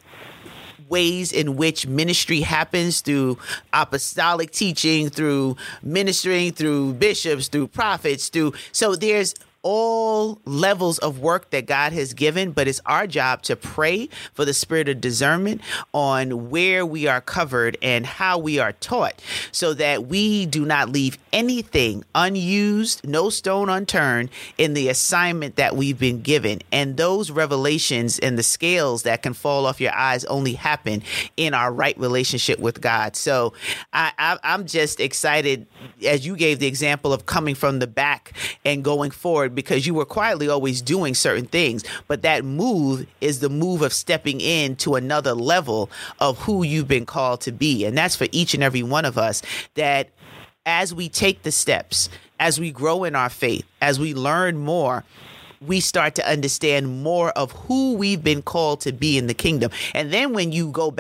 A: ways in which ministry happens, through apostolic teaching, through ministering, through bishops, through prophets, so there's all levels of work that God has given, but it's our job to pray for the spirit of discernment on where we are covered and how we are taught, so that we do not leave anything unused, no stone unturned in the assignment that we've been given. And those revelations and the scales that can fall off your eyes only happen in our right relationship with God. So I'm just excited, as you gave the example of coming from the back and going forward, because you were quietly always doing certain things. But that move is the move of stepping into another level of who you've been called to be. And that's for each and every one of us, that as we take the steps, as we grow in our faith, as we learn more, we start to understand more of who we've been called to be in the kingdom. And then when you go back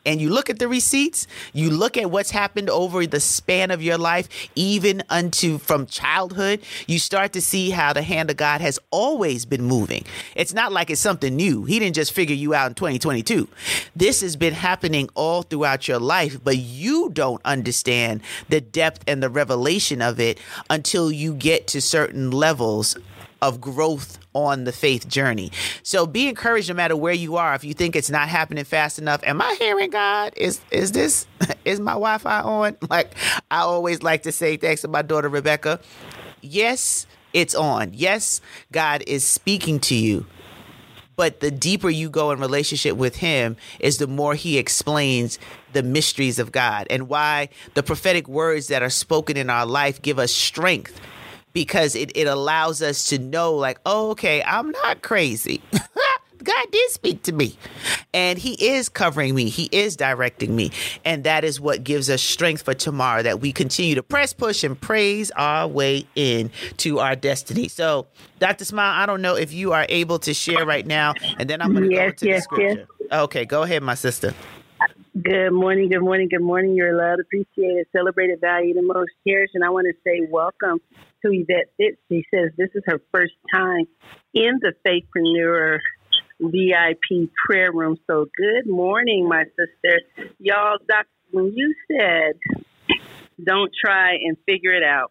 A: and you look at the receipts, you look at what's happened over the span of your life, even unto from childhood, you start to see how the hand of God has always been moving. It's not like it's something new. He didn't just figure you out in 2022. This has been happening all throughout your life, but you don't understand the depth and the revelation of it until you get to certain levels of growth on the faith journey. So be encouraged no matter where you are. If you think it's not happening fast enough, am I hearing God? Is my Wi-Fi on? Like I always like to say, thanks to my daughter Rebecca, yes, it's on. Yes, God is speaking to you. But the deeper you go in relationship with him is the more he explains the mysteries of God and why the prophetic words that are spoken in our life give us strength, because it allows us to know like, oh, okay, I'm not crazy. God did speak to me and he is covering me. He is directing me. And that is what gives us strength for tomorrow, that we continue to press, push, and praise our way in to our destiny. So, Dr. Smile, I don't know if you are able to share right now, and then I'm going to go into the scripture. Yes. Okay, go ahead, my sister.
F: Good morning, good morning, good morning. You're loved, appreciated, celebrated, valued, and most cherished. And I want to say welcome to Yvette Fitz. She says this is her first time in the Faithpreneur VIP prayer room. So good morning, my sister. Y'all, Doc, when you said don't try and figure it out,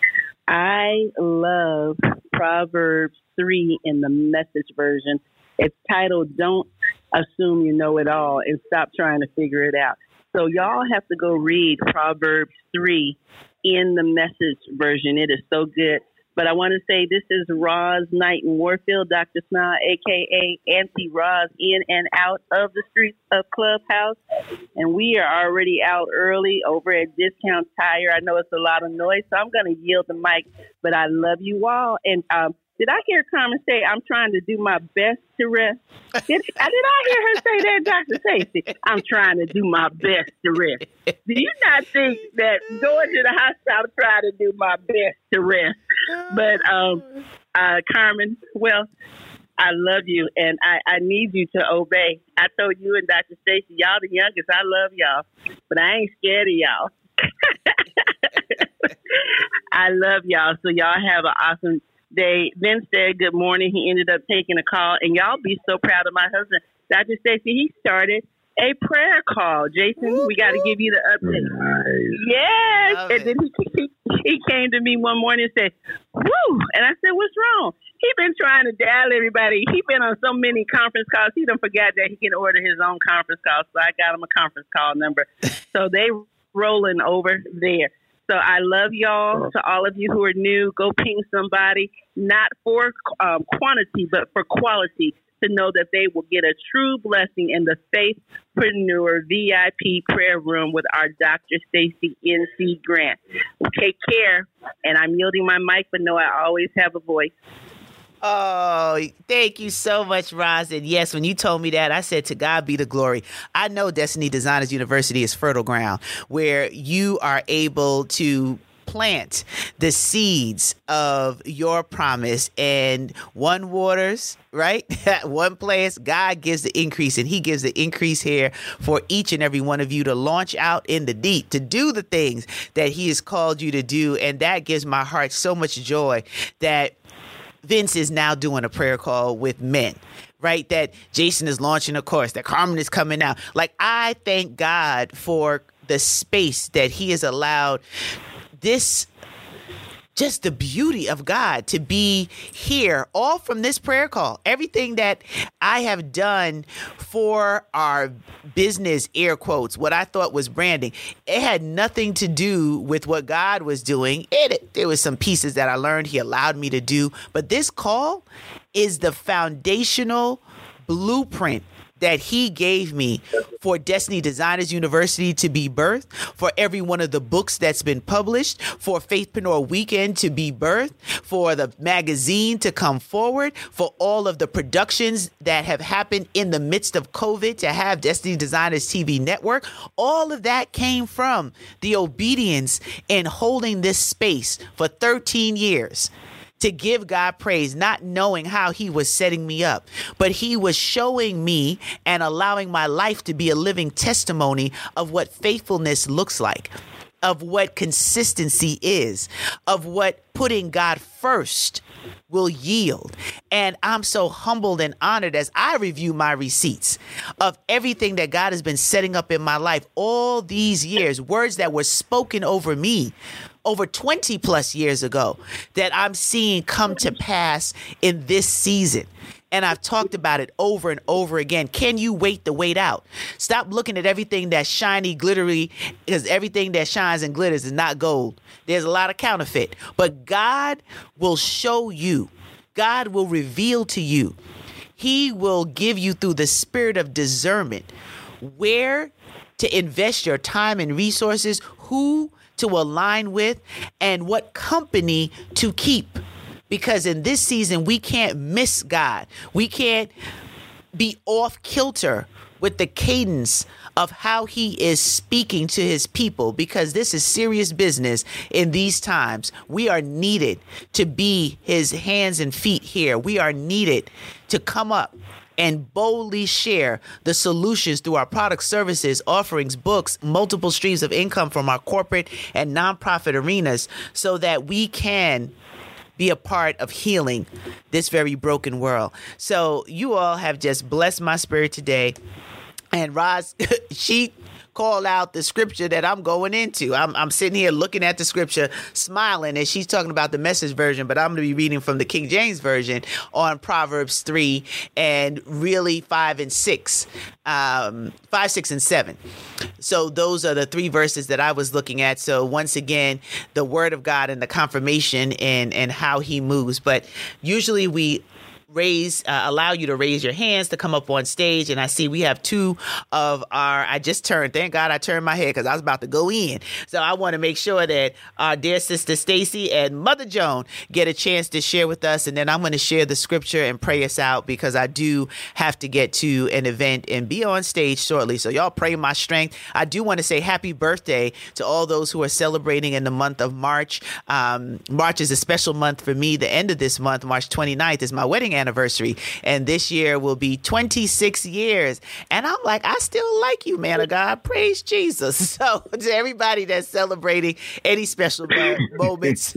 F: I love Proverbs 3 in the Message version. It's titled, Don't Assume You Know It All and Stop Trying to Figure It Out. So y'all have to go read Proverbs 3 in the Message version. It is so good. But I want to say this is Roz Knight in Warfield, Dr. Smile, a.k.a. Auntie Roz, in and out of the streets of Clubhouse. And we are already out early over at Discount Tire. I know it's a lot of noise, so I'm going to yield the mic. But I love you all. And did I hear Carmen say, I'm trying to do my best to rest? Did I hear her say that, Dr. Stacey? I'm trying to do my best to rest. Do you not think that going to the hospital, trying to do my best to rest? But Carmen, well, I love you, and I need you to obey. I told you and Dr. Stacey, y'all the youngest. I love y'all, but I ain't scared of y'all. I love y'all, so y'all have an awesome day. Ben said good morning. He ended up taking a call, and y'all be so proud of my husband. Dr. Stacey, he started a prayer call. Jason, we got to give you the update. Nice. Yes. Love and then he came to me one morning and said, woo. And I said, what's wrong? He been trying to dial everybody. He been on so many conference calls. He done forgot that he can order his own conference call. So I got him a conference call number. So they rolling over there. So I love y'all. To all of you who are new, go ping somebody, not for quantity, but for quality, to know that they will get a true blessing in the Faithpreneur VIP prayer room with our Dr. Stacey N.C. Grant. Take care. And I'm yielding my mic, but know I always have a voice.
A: Oh, thank you so much, Roz. And yes, when you told me that, I said, to God be the glory. I know Destiny Designers University is fertile ground where you are able to plant the seeds of your promise, and one waters, right? One plants, God gives the increase, and he gives the increase here for each and every one of you to launch out in the deep, to do the things that he has called you to do. And that gives my heart so much joy that Vince is now doing a prayer call with men, right? That Jason is launching a course, that Carmen is coming out. Like, I thank God for the space that he has allowed this, just the beauty of God to be here, all from this prayer call. Everything that I have done for our business, air quotes, what I thought was branding, it had nothing to do with what God was doing. There was some pieces that I learned he allowed me to do. But this call is the foundational blueprint that he gave me for Destiny Designers University to be birthed, for every one of the books that's been published, for Faithpreneur Weekend to be birthed, for the magazine to come forward, for all of the productions that have happened in the midst of COVID to have Destiny Designers TV network. All of that came from the obedience in holding this space for 13 years. to give God praise, not knowing how he was setting me up, but he was showing me and allowing my life to be a living testimony of what faithfulness looks like, of what consistency is, of what putting God first will yield. And I'm so humbled and honored as I review my receipts of everything that God has been setting up in my life all these years, words that were spoken over me over 20 plus years ago that I'm seeing come to pass in this season. And I've talked about it over and over again. Can you wait the wait out? Stop looking at everything that's shiny, glittery, because everything that shines and glitters is not gold. There's a lot of counterfeit. But God will show you. God will reveal to you. He will give you through the spirit of discernment where to invest your time and resources, who to align with, and what company to keep. Because in this season, we can't miss God. We can't be off kilter with the cadence of how he is speaking to his people, because this is serious business in these times. We are needed to be his hands and feet here. We are needed to come up and boldly share the solutions through our products, services, offerings, books, multiple streams of income from our corporate and nonprofit arenas so that we can be a part of healing this very broken world. So you all have just blessed my spirit today. And Roz, she called out the scripture that I'm going into. I'm sitting here looking at the scripture, smiling, and she's talking about the Message version, but I'm going to be reading from the King James version on Proverbs 3 and really 5 and 6, 5, 6, and 7. So those are the three verses that I was looking at. So once again, the word of God and the confirmation and how he moves. But usually we allow you to raise your hands to come up on stage. And I see we have two of thank God I turned my head because I was about to go in. So I want to make sure that our dear sister Stacy and Mother Joan get a chance to share with us. And then I'm going to share the scripture and pray us out because I do have to get to an event and be on stage shortly. So y'all pray my strength. I do want to say happy birthday to all those who are celebrating in the month of March. March is a special month for me. The end of this month, March 29th, is my wedding anniversary, and this year will be 26 years. And I'm like, I still like you, man of God. Praise Jesus. So to everybody that's celebrating any special moments,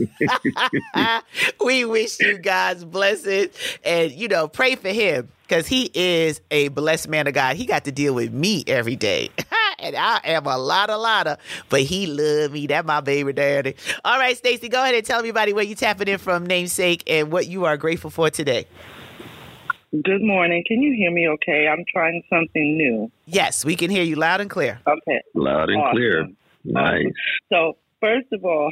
A: we wish you God's blessing, and pray for him because he is a blessed man of God. He got to deal with me every day. And I am a lotta, but he love me. That's my baby daddy. All right, Stacy, go ahead and tell everybody where you tapping in from, namesake, and what you are grateful for today.
G: Good morning. Can you hear me okay? I'm trying something new.
A: Yes, we can hear you loud and clear.
G: Okay.
D: Loud and clear. Nice.
G: Awesome. So, first of all,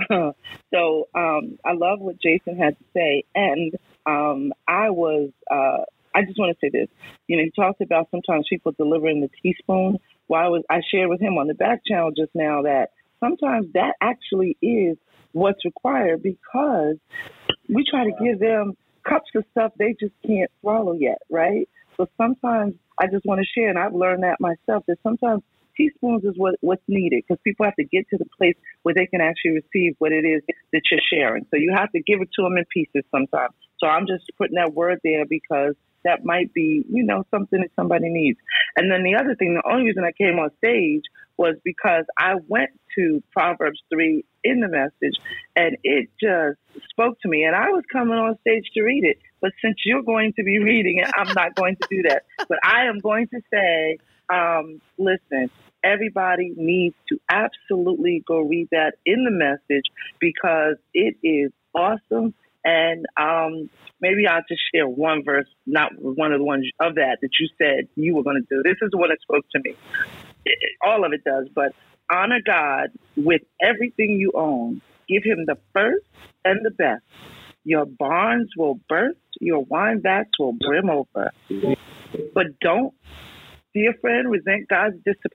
G: I love what Jason had to say. And I just want to say this. He talked about sometimes people delivering the teaspoon. I shared with him on the back channel just now that sometimes that actually is what's required because we try to give them cups of stuff they just can't swallow yet, right? So sometimes I just want to share, and I've learned that myself, that sometimes teaspoons is what's needed because people have to get to the place where they can actually receive what it is that you're sharing. So you have to give it to them in pieces sometimes. So I'm just putting that word there because that might be, something that somebody needs. And then the other thing, the only reason I came on stage was because I went to Proverbs 3 in the Message, and it just spoke to me. And I was coming on stage to read it. But since you're going to be reading it, I'm not going to do that. But I am going to say, listen, everybody needs to absolutely go read that in the Message because it is awesome. And maybe I'll just share one verse, not one of the ones of that you said you were going to do. This is what it spoke to me. All of it does, but honor God with everything you own. Give him the first and the best. Your barns will burst, your wine vats will brim over. But don't, dear friend, resent God's discipline.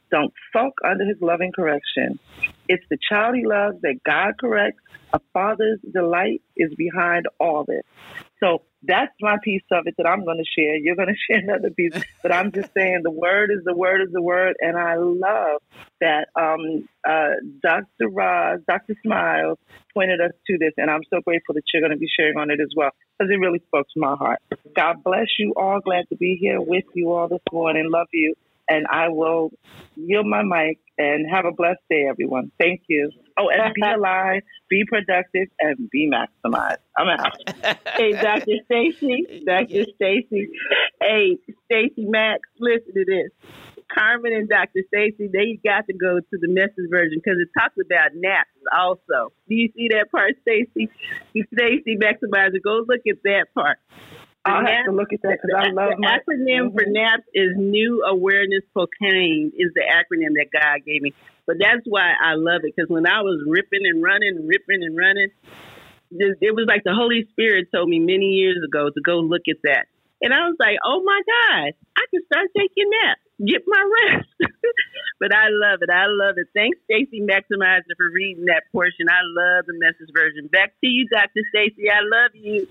G: don't sulk under his loving correction. It's the child he loves that God corrects. A father's delight is behind all this. So that's my piece of it that I'm going to share. You're going to share another piece. But I'm just saying the word is the word is the word. And I love that Dr. Roz, Dr. Smiles pointed us to this. And I'm so grateful that you're going to be sharing on it as well, because it really spoke to my heart. God bless you all. Glad to be here with you all this morning. Love you. And I will yield my mic and have a blessed day, everyone. Thank you. Oh, and be alive, be productive, and be maximized. I'm out.
F: Hey, Dr. Stacy. Dr. Stacy. Hey, Stacy Max, listen to this. Carmen and Dr. Stacy, they got to go to the Message version because it talks about naps also. Do you see that part, Stacy? Stacy Maximizer, go look at that part.
G: I'll have to look at that because I love
F: the acronym for NAPS is New Awareness Proclaimed, is the acronym that God gave me. But that's why I love it, because when I was ripping and running, it was like the Holy Spirit told me many years ago to go look at that. And I was like, oh my God, I can start taking naps, get my rest. But I love it. I love it. Thanks, Stacy Maximizer, for reading that portion. I love the Message version. Back to you, Dr. Stacy. I love you.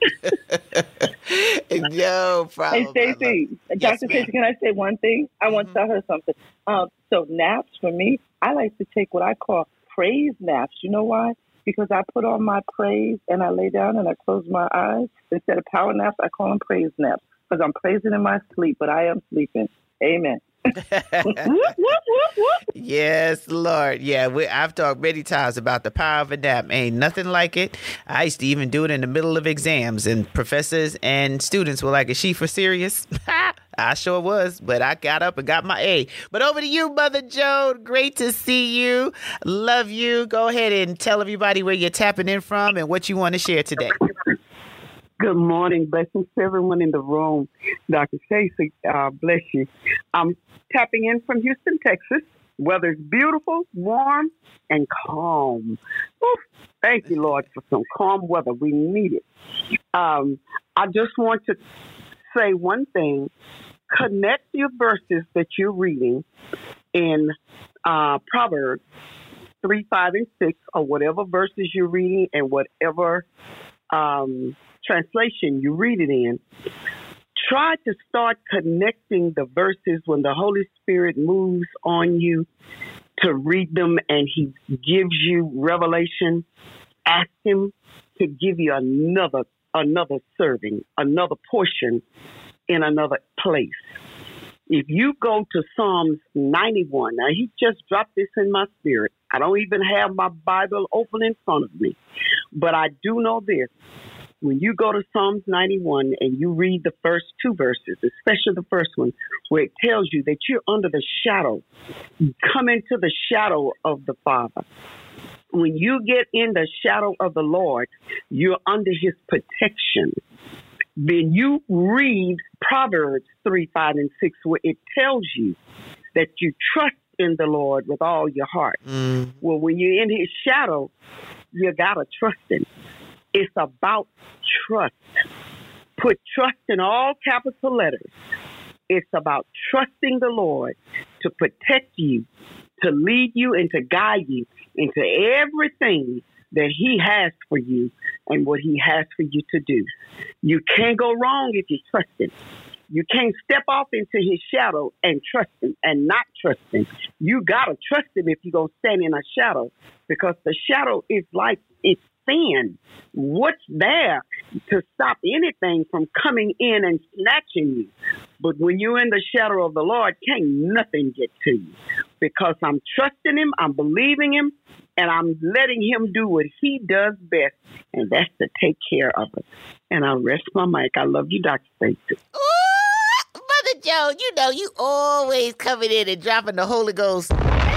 A: No problem.
G: Hey, Stacy. Dr. Stacy, can I say one thing? I want to tell her something. So naps, for me, I like to take what I call praise naps. You know why? Because I put on my praise and I lay down and I close my eyes. Instead of power naps, I call them praise naps. Because I'm praising in my sleep, but I am sleeping. Amen.
A: Yes, Lord. Yeah, I've talked many times about the power of a nap. Ain't nothing like it. I used to even do it in the middle of exams, and professors and students were like, is she for serious? I sure was, but I got up and got my A. But over to you, Mother Joan. Great to see you. Love you. Go ahead and tell everybody where you're tapping in from and what you want to share today.
H: Good morning. Blessings to everyone in the room. Dr. Stacy, bless you. I'm tapping in from Houston, Texas. Weather's beautiful, warm, and calm. Oof. Thank you, Lord, for some calm weather. We need it. I just want to say one thing. Connect your verses that you're reading in Proverbs 3, 5, and 6, or whatever verses you're reading and whatever translation you read it in. Try to start connecting the verses when the Holy Spirit moves on you to read them and he gives you revelation. Ask him to give you another serving, another portion in another place. If you go to Psalms 91, now he just dropped this in my spirit. I don't even have my Bible open in front of me, but I do know this. When you go to Psalms 91 and you read the first two verses, especially the first one, where it tells you that you're under the shadow, come into the shadow of the Father. When you get in the shadow of the Lord, you're under his protection. Then you read Proverbs 3, 5, and 6, where it tells you that you trust in the Lord with all your heart. Well, when you're in his shadow, you got to trust him. It's about trust. Put trust in all capital letters. It's about trusting the Lord to protect you, to lead you, and to guide you into everything that he has for you and what he has for you to do. You can't go wrong if you trust him. You can't step off into his shadow and trust him and not trust him. You got to trust him if you're going to stand in a shadow, because the shadow is like it's thin. What's there to stop anything from coming in and snatching you? But when you're in the shadow of the Lord, can't nothing get to you, because I'm trusting him, I'm believing him, and I'm letting him do what he does best, and that's to take care of us. And I'll rest my mic. I love you, Dr. Stacy.
A: Ooh, Mother Joan, you know you always coming in and dropping the Holy Ghost.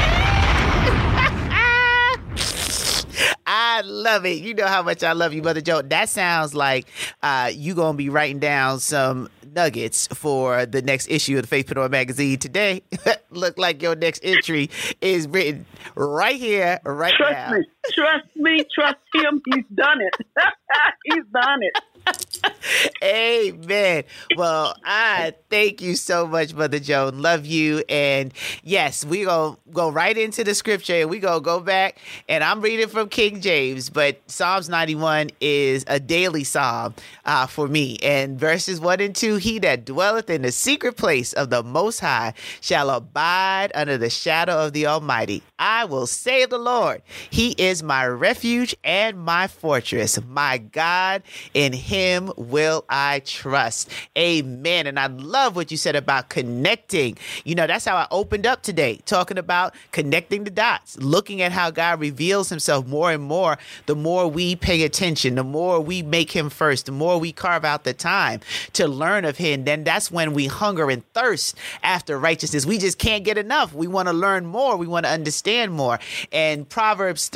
A: I love it. You know how much I love you, Mother Joan. That sounds like you going to be writing down some nuggets for the next issue of the Faithpreneur magazine today. Look like your next entry is written right here, right now.
H: Trust me. Trust him. He's done it. He's done it.
A: Amen. Well, I thank you so much, Mother Joan. Love you. And yes, we going to go right into the scripture and we going to go back. And I'm reading from King James, but Psalms 91 is a daily psalm for me. And verses 1 and 2, he that dwelleth in the secret place of the Most High shall abide under the shadow of the Almighty. I will say of the Lord, he is my refuge and my fortress, my God, in him will I trust. Amen. And I love what you said about connecting. You know, that's how I opened up today, talking about connecting the dots, looking at how God reveals himself more and more. The more we pay attention, the more we make him first, the more we carve out the time to learn of him, then that's when we hunger and thirst after righteousness. We just can't get enough. We want to learn more. We want to understand more. And Proverbs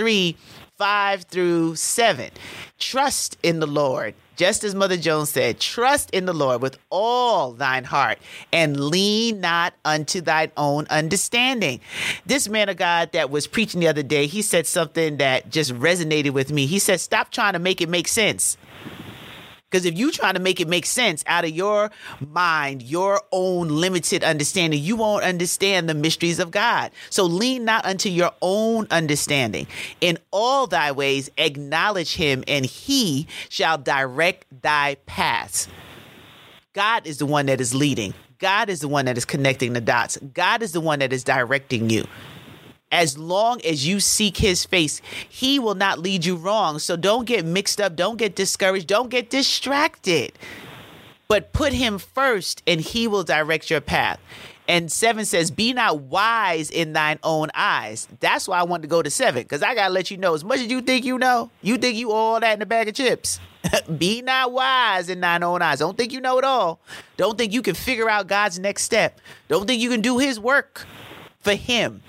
A: 3:5-7, trust in the Lord. Just as Mother Joan said, trust in the Lord with all thine heart and lean not unto thine own understanding. This man of God that was preaching the other day, he said something that just resonated with me. He said, stop trying to make it make sense. Because if you trying to make it make sense out of your mind, your own limited understanding, you won't understand the mysteries of God. So lean not unto your own understanding. In all thy ways, acknowledge him, and he shall direct thy paths. God is the one that is leading. God is the one that is connecting the dots. God is the one that is directing you. As long as you seek his face, he will not lead you wrong. So don't get mixed up. Don't get discouraged. Don't get distracted. But put him first and he will direct your path. And 7 says, be not wise in thine own eyes. That's why I wanted to go to 7, because I got to let you know, as much as you think you know, you think you all that in a bag of chips. Be not wise in thine own eyes. Don't think you know it all. Don't think you can figure out God's next step. Don't think you can do his work for him.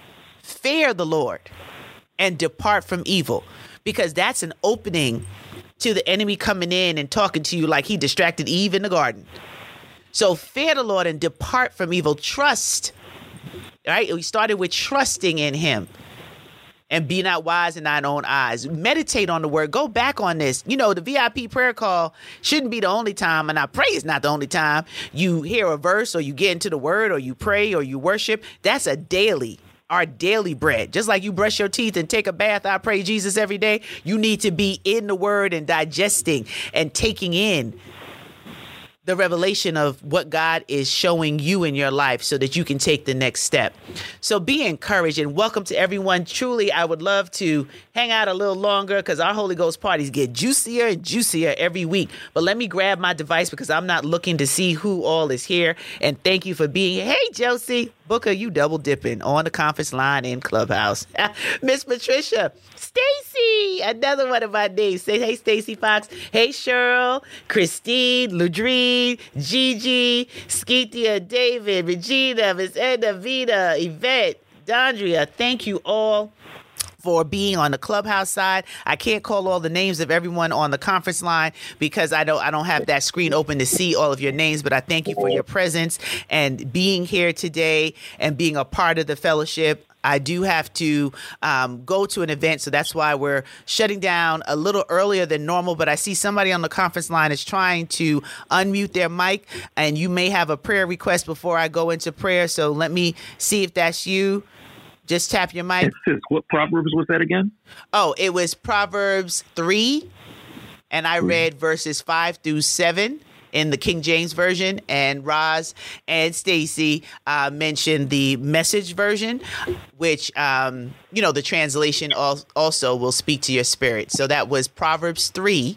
A: Fear the Lord and depart from evil, because that's an opening to the enemy coming in and talking to you like he distracted Eve in the garden. So fear the Lord and depart from evil. Trust, right? We started with trusting in him. And be not wise in thine own eyes. Meditate on the word. Go back on this. You know, the VIP prayer call shouldn't be the only time, and I pray it's not the only time you hear a verse or you get into the word or you pray or you worship. That's our daily bread. Just like you brush your teeth and take a bath, I pray Jesus every day. You need to be in the word and digesting and taking in the revelation of what God is showing you in your life so that you can take the next step. So be encouraged and welcome to everyone. Truly, I would love to hang out a little longer because our Holy Ghost parties get juicier and juicier every week. But let me grab my device because I'm not looking to see who all is here. And thank you for being here. Hey, Josie. Booker, you double dipping on the conference line in Clubhouse. Miss Patricia, Stacy, another one of my names. Say, hey, Stacy Fox. Hey, Cheryl, Christine, Ludrine, Gigi, Skeetia, David, Regina, Miss Edna, Vita, Yvette, Dondria. Thank you all for being on the Clubhouse side. I can't call all the names of everyone on the conference line because I don't have that screen open to see all of your names, but I thank you for your presence and being here today and being a part of the fellowship. I do have to go to an event, so that's why we're shutting down a little earlier than normal, but I see somebody on the conference line is trying to unmute their mic, and you may have a prayer request before I go into prayer, so let me see if that's you. Just tap your mic.
D: What Proverbs was that again?
A: Oh, it was Proverbs 3, and I read verses 5-7 in the King James Version, and Roz and Stacy mentioned the Message version, which, the translation also will speak to your spirit. So that was Proverbs 3,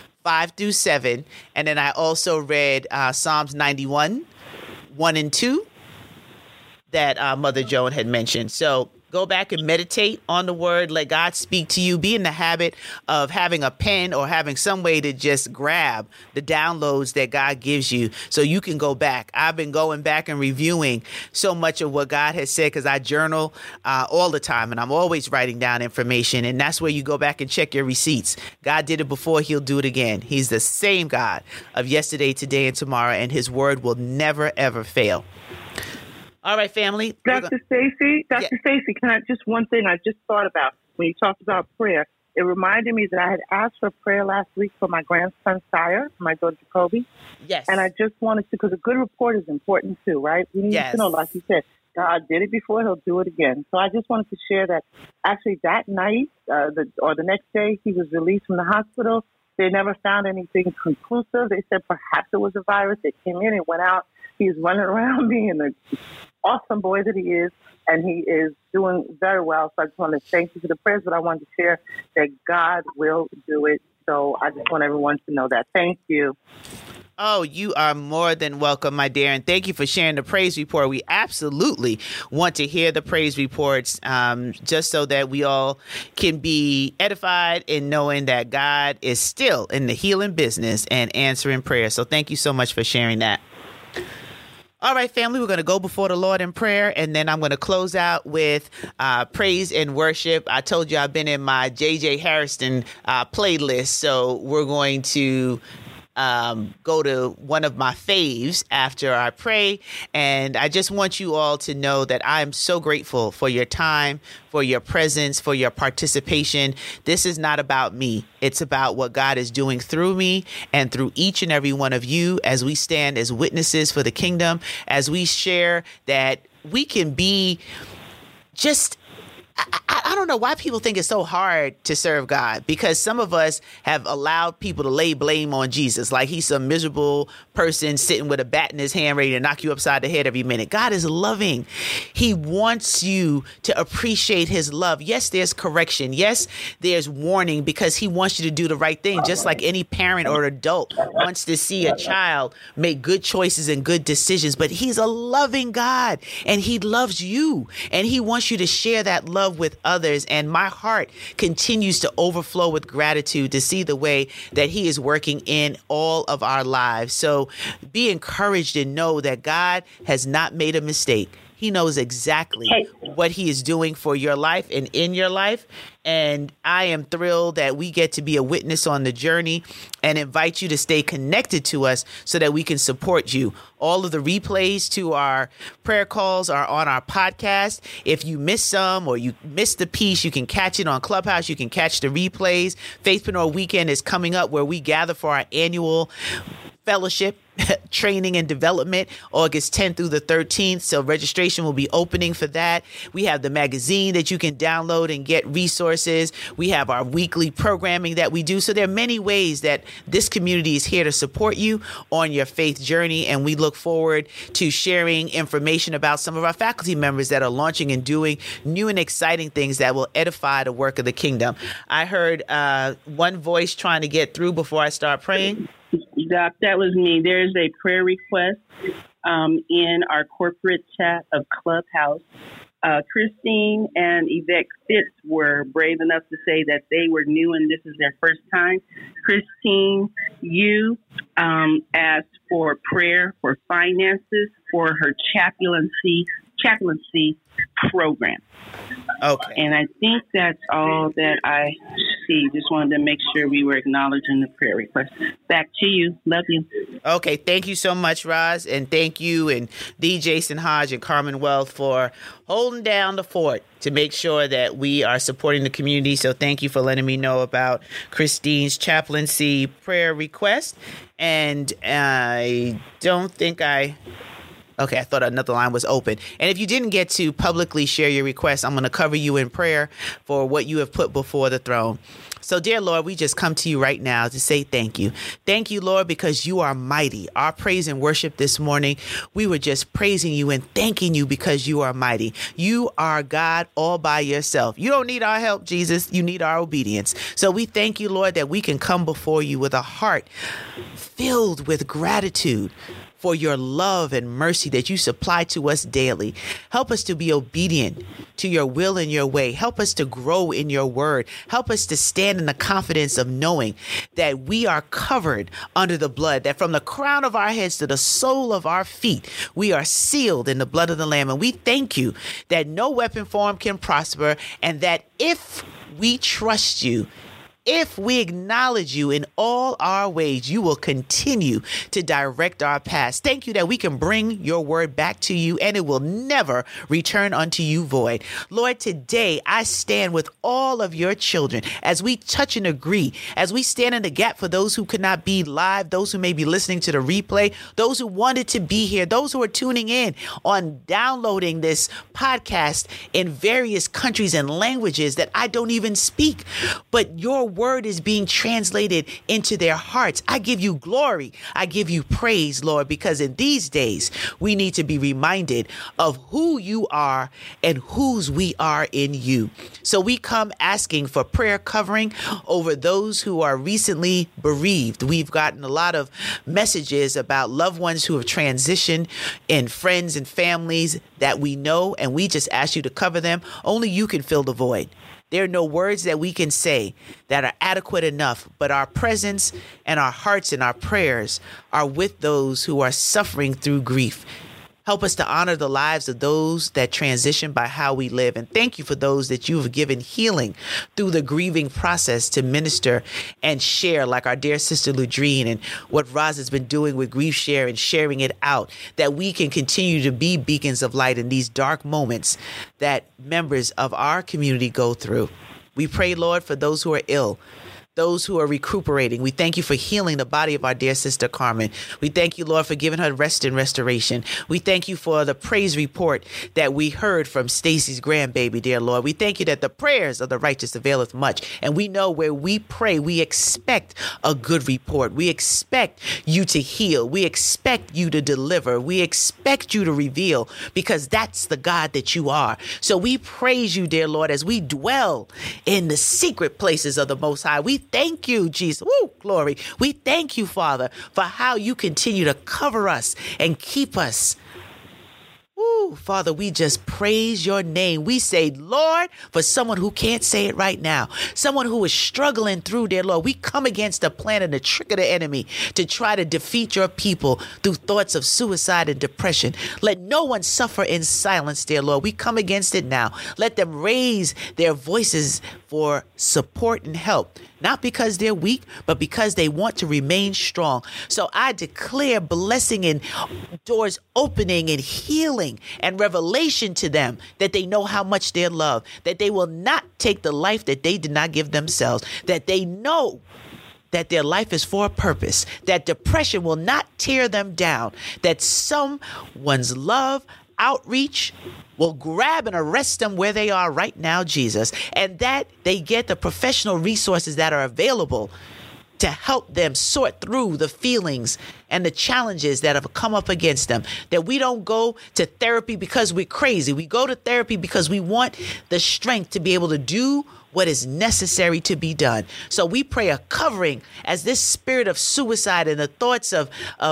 A: 5-7. And then I also read Psalms 91, 1 and 2 that Mother Joan had mentioned. So go back and meditate on the word. Let God speak to you. Be in the habit of having a pen or having some way to just grab the downloads that God gives you so you can go back. I've been going back and reviewing so much of what God has said because I journal all the time and I'm always writing down information. And that's where you go back and check your receipts. God did it before. He'll do it again. He's the same God of yesterday, today, and tomorrow. And his word will never, ever fail. All right, family.
G: Dr. Stacy, can I just one thing I just thought about when you talked about prayer? it reminded me that I had asked for prayer last week for my grandson, Sire, my daughter, Jacoby.
A: Yes.
G: And I just wanted to, because a good report is important too, right? We need to know, like you said, God did it before, he'll do it again. So I just wanted to share that actually that night or the next day, he was released from the hospital. They never found anything conclusive. They said perhaps it was a virus. They came in and went out. He's running around being the awesome boy that he is, and he is doing very well. So I just want to thank you for the prayers, but I wanted to share that God will do it. So I just want everyone to know that. Thank you.
A: Oh, you are more than welcome, my dear. And thank you for sharing the praise report. We absolutely want to hear the praise reports just so that we all can be edified in knowing that God is still in the healing business and answering prayer. So thank you so much for sharing that. All right, family, we're going to go before the Lord in prayer, and then I'm going to close out with praise and worship. I told you I've been in my J.J. Harrison playlist, so we're going to go to one of my faves after I pray. And I just want you all to know that I'm so grateful for your time, for your presence, for your participation. This is not about me. It's about what God is doing through me and through each and every one of you as we stand as witnesses for the kingdom, as we share that we can be just I don't know why people think it's so hard to serve God, because some of us have allowed people to lay blame on Jesus like he's some miserable person sitting with a bat in his hand ready to knock you upside the head every minute. God is loving. He wants you to appreciate his love. Yes, there's correction. Yes, there's warning, because he wants you to do the right thing, just like any parent or adult wants to see a child make good choices and good decisions. But he's a loving God, and he loves you, and he wants you to share that love with others. And my heart continues to overflow with gratitude to see the way that he is working in all of our lives. So be encouraged and know that God has not made a mistake. He knows exactly what he is doing for your life and in your life. And I am thrilled that we get to be a witness on the journey and invite you to stay connected to us so that we can support you. All of the replays to our prayer calls are on our podcast. If you missed some or you missed the piece, you can catch it on Clubhouse. You can catch the replays. Faithpreneur Weekend is coming up, where we gather for our annual fellowship, training and development, August 10th through the 13th. So registration will be opening for that. We have the magazine that you can download and get resources. We have our weekly programming that we do. So there are many ways that this community is here to support you on your faith journey. And we look forward to sharing information about some of our faculty members that are launching and doing new and exciting things that will edify the work of the kingdom. I heard one voice trying to get through before I start praying.
F: Doc, that was me. There's a prayer request in our corporate chat of Clubhouse. Christine and Yvette Fitz were brave enough to say that they were new and this is their first time. Christine, you asked for prayer for finances for her chaplaincy program.
A: Okay.
F: And I think that's all that I see. Just wanted to make sure we were acknowledging the prayer request. Back to you. Love you.
A: Okay. Thank you so much, Roz. And thank you and D. Jason Hodge and Carmen Wealth for holding down the fort to make sure that we are supporting the community. So thank you for letting me know about Christine's chaplaincy prayer request. And I don't think Okay, I thought another line was open. And if you didn't get to publicly share your request, I'm going to cover you in prayer for what you have put before the throne. So, dear Lord, we just come to you right now to say thank you. Thank you, Lord, because you are mighty. Our praise and worship this morning, we were just praising you and thanking you because you are mighty. You are God all by yourself. You don't need our help, Jesus. You need our obedience. So we thank you, Lord, that we can come before you with a heart filled with gratitude for your love and mercy that you supply to us daily. Help us to be obedient to your will and your way. Help us to grow in your word. Help us to stand in the confidence of knowing that we are covered under the blood, that from the crown of our heads to the sole of our feet, we are sealed in the blood of the Lamb. And we thank you that no weapon formed can prosper, and that if we trust you, if we acknowledge you in all our ways, you will continue to direct our paths. Thank you that we can bring your word back to you and it will never return unto you void. Lord, today I stand with all of your children as we touch and agree, as we stand in the gap for those who could not be live, those who may be listening to the replay, those who wanted to be here, those who are tuning in on downloading this podcast in various countries and languages that I don't even speak, but your word is being translated into their hearts. I give you glory. I give you praise, Lord, because in these days we need to be reminded of who you are and whose we are in you. So we come asking for prayer covering over those who are recently bereaved. We've gotten a lot of messages about loved ones who have transitioned and friends and families that we know, and we just ask you to cover them. Only you can fill the void. There are no words that we can say that are adequate enough, but our presence and our hearts and our prayers are with those who are suffering through grief. Help us to honor the lives of those that transition by how we live. And thank you for those that you have given healing through the grieving process to minister and share, like our dear sister Ludrine and what Roz has been doing with Grief Share and sharing it out, that we can continue to be beacons of light in these dark moments that members of our community go through. We pray, Lord, for those who are ill, those who are recuperating. We thank you for healing the body of our dear sister Carmen. We thank you, Lord, for giving her rest and restoration. We thank you for the praise report that we heard from Stacy's grandbaby, dear Lord. We thank you that the prayers of the righteous availeth much. And we know where we pray, we expect a good report. We expect you to heal. We expect you to deliver. We expect you to reveal, because that's the God that you are. So we praise you, dear Lord, as we dwell in the secret places of the Most High. We thank you, Jesus. Woo, glory. We thank you, Father, for how you continue to cover us and keep us. Woo, Father, we just praise your name. We say, Lord, for someone who can't say it right now, someone who is struggling through, dear Lord, we come against the plan and the trick of the enemy to try to defeat your people through thoughts of suicide and depression. Let no one suffer in silence, dear Lord. We come against it now. Let them raise their voices for support and help, not because they're weak, but because they want to remain strong. So I declare blessing and doors opening and healing and revelation to them, that they know how much they're loved, that they will not take the life that they did not give themselves, that they know that their life is for a purpose, that depression will not tear them down, that someone's love, outreach will grab and arrest them where they are right now, Jesus, and that they get the professional resources that are available to help them sort through the feelings and the challenges that have come up against them. That we don't go to therapy because we're crazy. We go to therapy because we want the strength to be able to do what is necessary to be done. So we pray a covering as this spirit of suicide and the thoughts of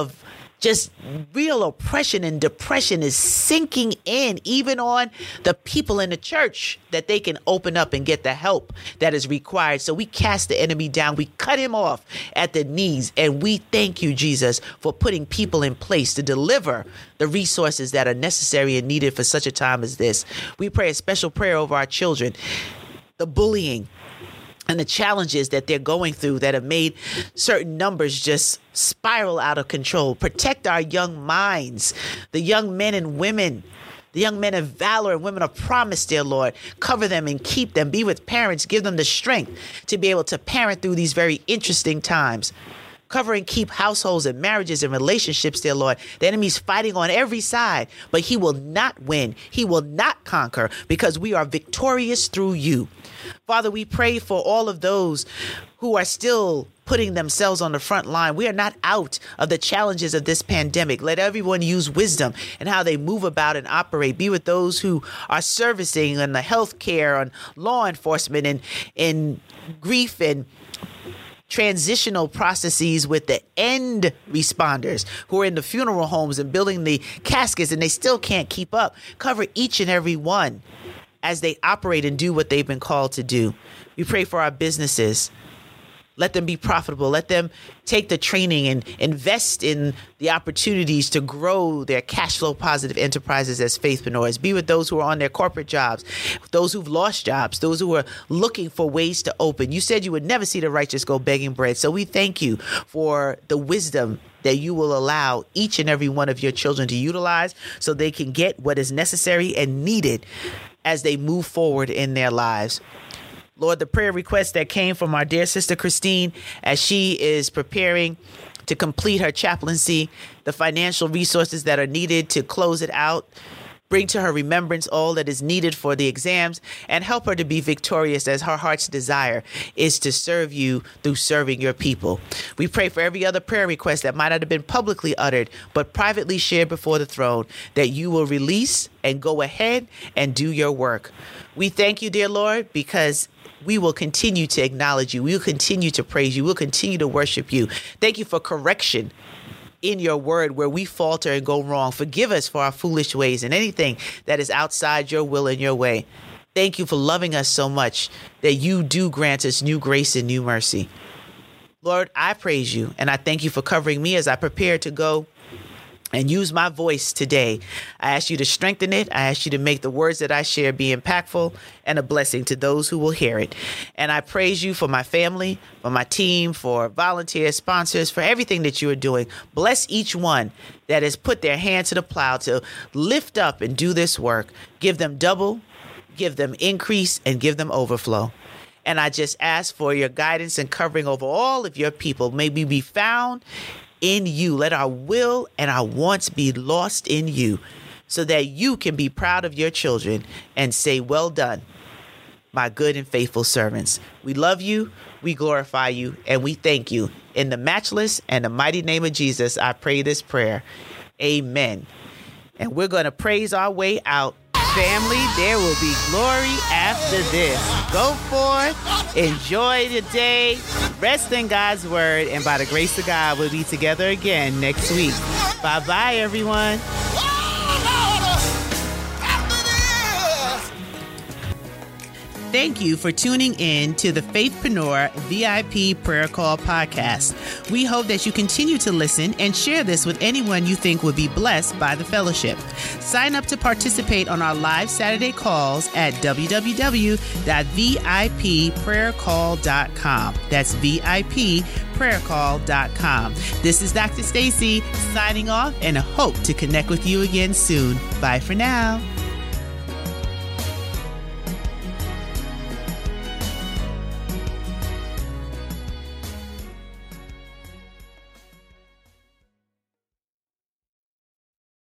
A: just real oppression and depression is sinking in, even on the people in the church, that they can open up and get the help that is required. So we cast the enemy down. We cut him off at the knees. And we thank you, Jesus, for putting people in place to deliver the resources that are necessary and needed for such a time as this. We pray a special prayer over our children, the bullying and the challenges that they're going through that have made certain numbers just spiral out of control. Protect our young minds, the young men and women, the young men of valor and women of promise, dear Lord. Cover them and keep them. Be with parents. Give them the strength to be able to parent through these very interesting times. Cover and keep households and marriages and relationships, dear Lord. The enemy's fighting on every side, but he will not win. He will not conquer, because we are victorious through you. Father, we pray for all of those who are still putting themselves on the front line. We are not out of the challenges of this pandemic. Let everyone use wisdom in how they move about and operate. Be with those who are servicing in the healthcare, on law enforcement, and in grief and transitional processes with the end responders who are in the funeral homes and building the caskets, and they still can't keep up. Cover each and every one as they operate and do what they've been called to do. We pray for our businesses. Let them be profitable. Let them take the training and invest in the opportunities to grow their cash flow positive enterprises as faithpreneurs. Be with those who are on their corporate jobs, those who've lost jobs, those who are looking for ways to open. You said you would never see the righteous go begging bread. So we thank you for the wisdom that you will allow each and every one of your children to utilize so they can get what is necessary and needed as they move forward in their lives. Lord, the prayer request that came from our dear sister Christine as she is preparing to complete her chaplaincy, the financial resources that are needed to close it out, bring to her remembrance all that is needed for the exams, and help her to be victorious as her heart's desire is to serve you through serving your people. We pray for every other prayer request that might not have been publicly uttered, but privately shared before the throne, that you will release and go ahead and do your work. We thank you, dear Lord, because we will continue to acknowledge you. We will continue to praise you. We'll continue to worship you. Thank you for correction in your word where we falter and go wrong. Forgive us for our foolish ways and anything that is outside your will and your way. Thank you for loving us so much that you do grant us new grace and new mercy. Lord, I praise you and I thank you for covering me as I prepare to go and use my voice today. I ask you to strengthen it. I ask you to make the words that I share be impactful and a blessing to those who will hear it. And I praise you for my family, for my team, for volunteers, sponsors, for everything that you are doing. Bless each one that has put their hand to the plow to lift up and do this work. Give them double, give them increase, and give them overflow. And I just ask for your guidance and covering over all of your people. May we be found in you. Let our will and our wants be lost in you so that you can be proud of your children and say, well done, my good and faithful servants. We love you, we glorify you, and we thank you. In the matchless and the mighty name of Jesus, I pray this prayer. Amen. And we're going to praise our way out. Family, there will be glory after this. Go forth, enjoy the day, rest in God's word, and by the grace of God, we'll be together again next week. Bye-bye, everyone. Thank you for tuning in to the Faithpreneur VIP Prayer Call podcast. We hope that you continue to listen and share this with anyone you think would be blessed by the fellowship. Sign up to participate on our live Saturday calls at www.vipprayercall.com. That's vipprayercall.com. This is Dr. Stacy signing off and hope to connect with you again soon. Bye for now.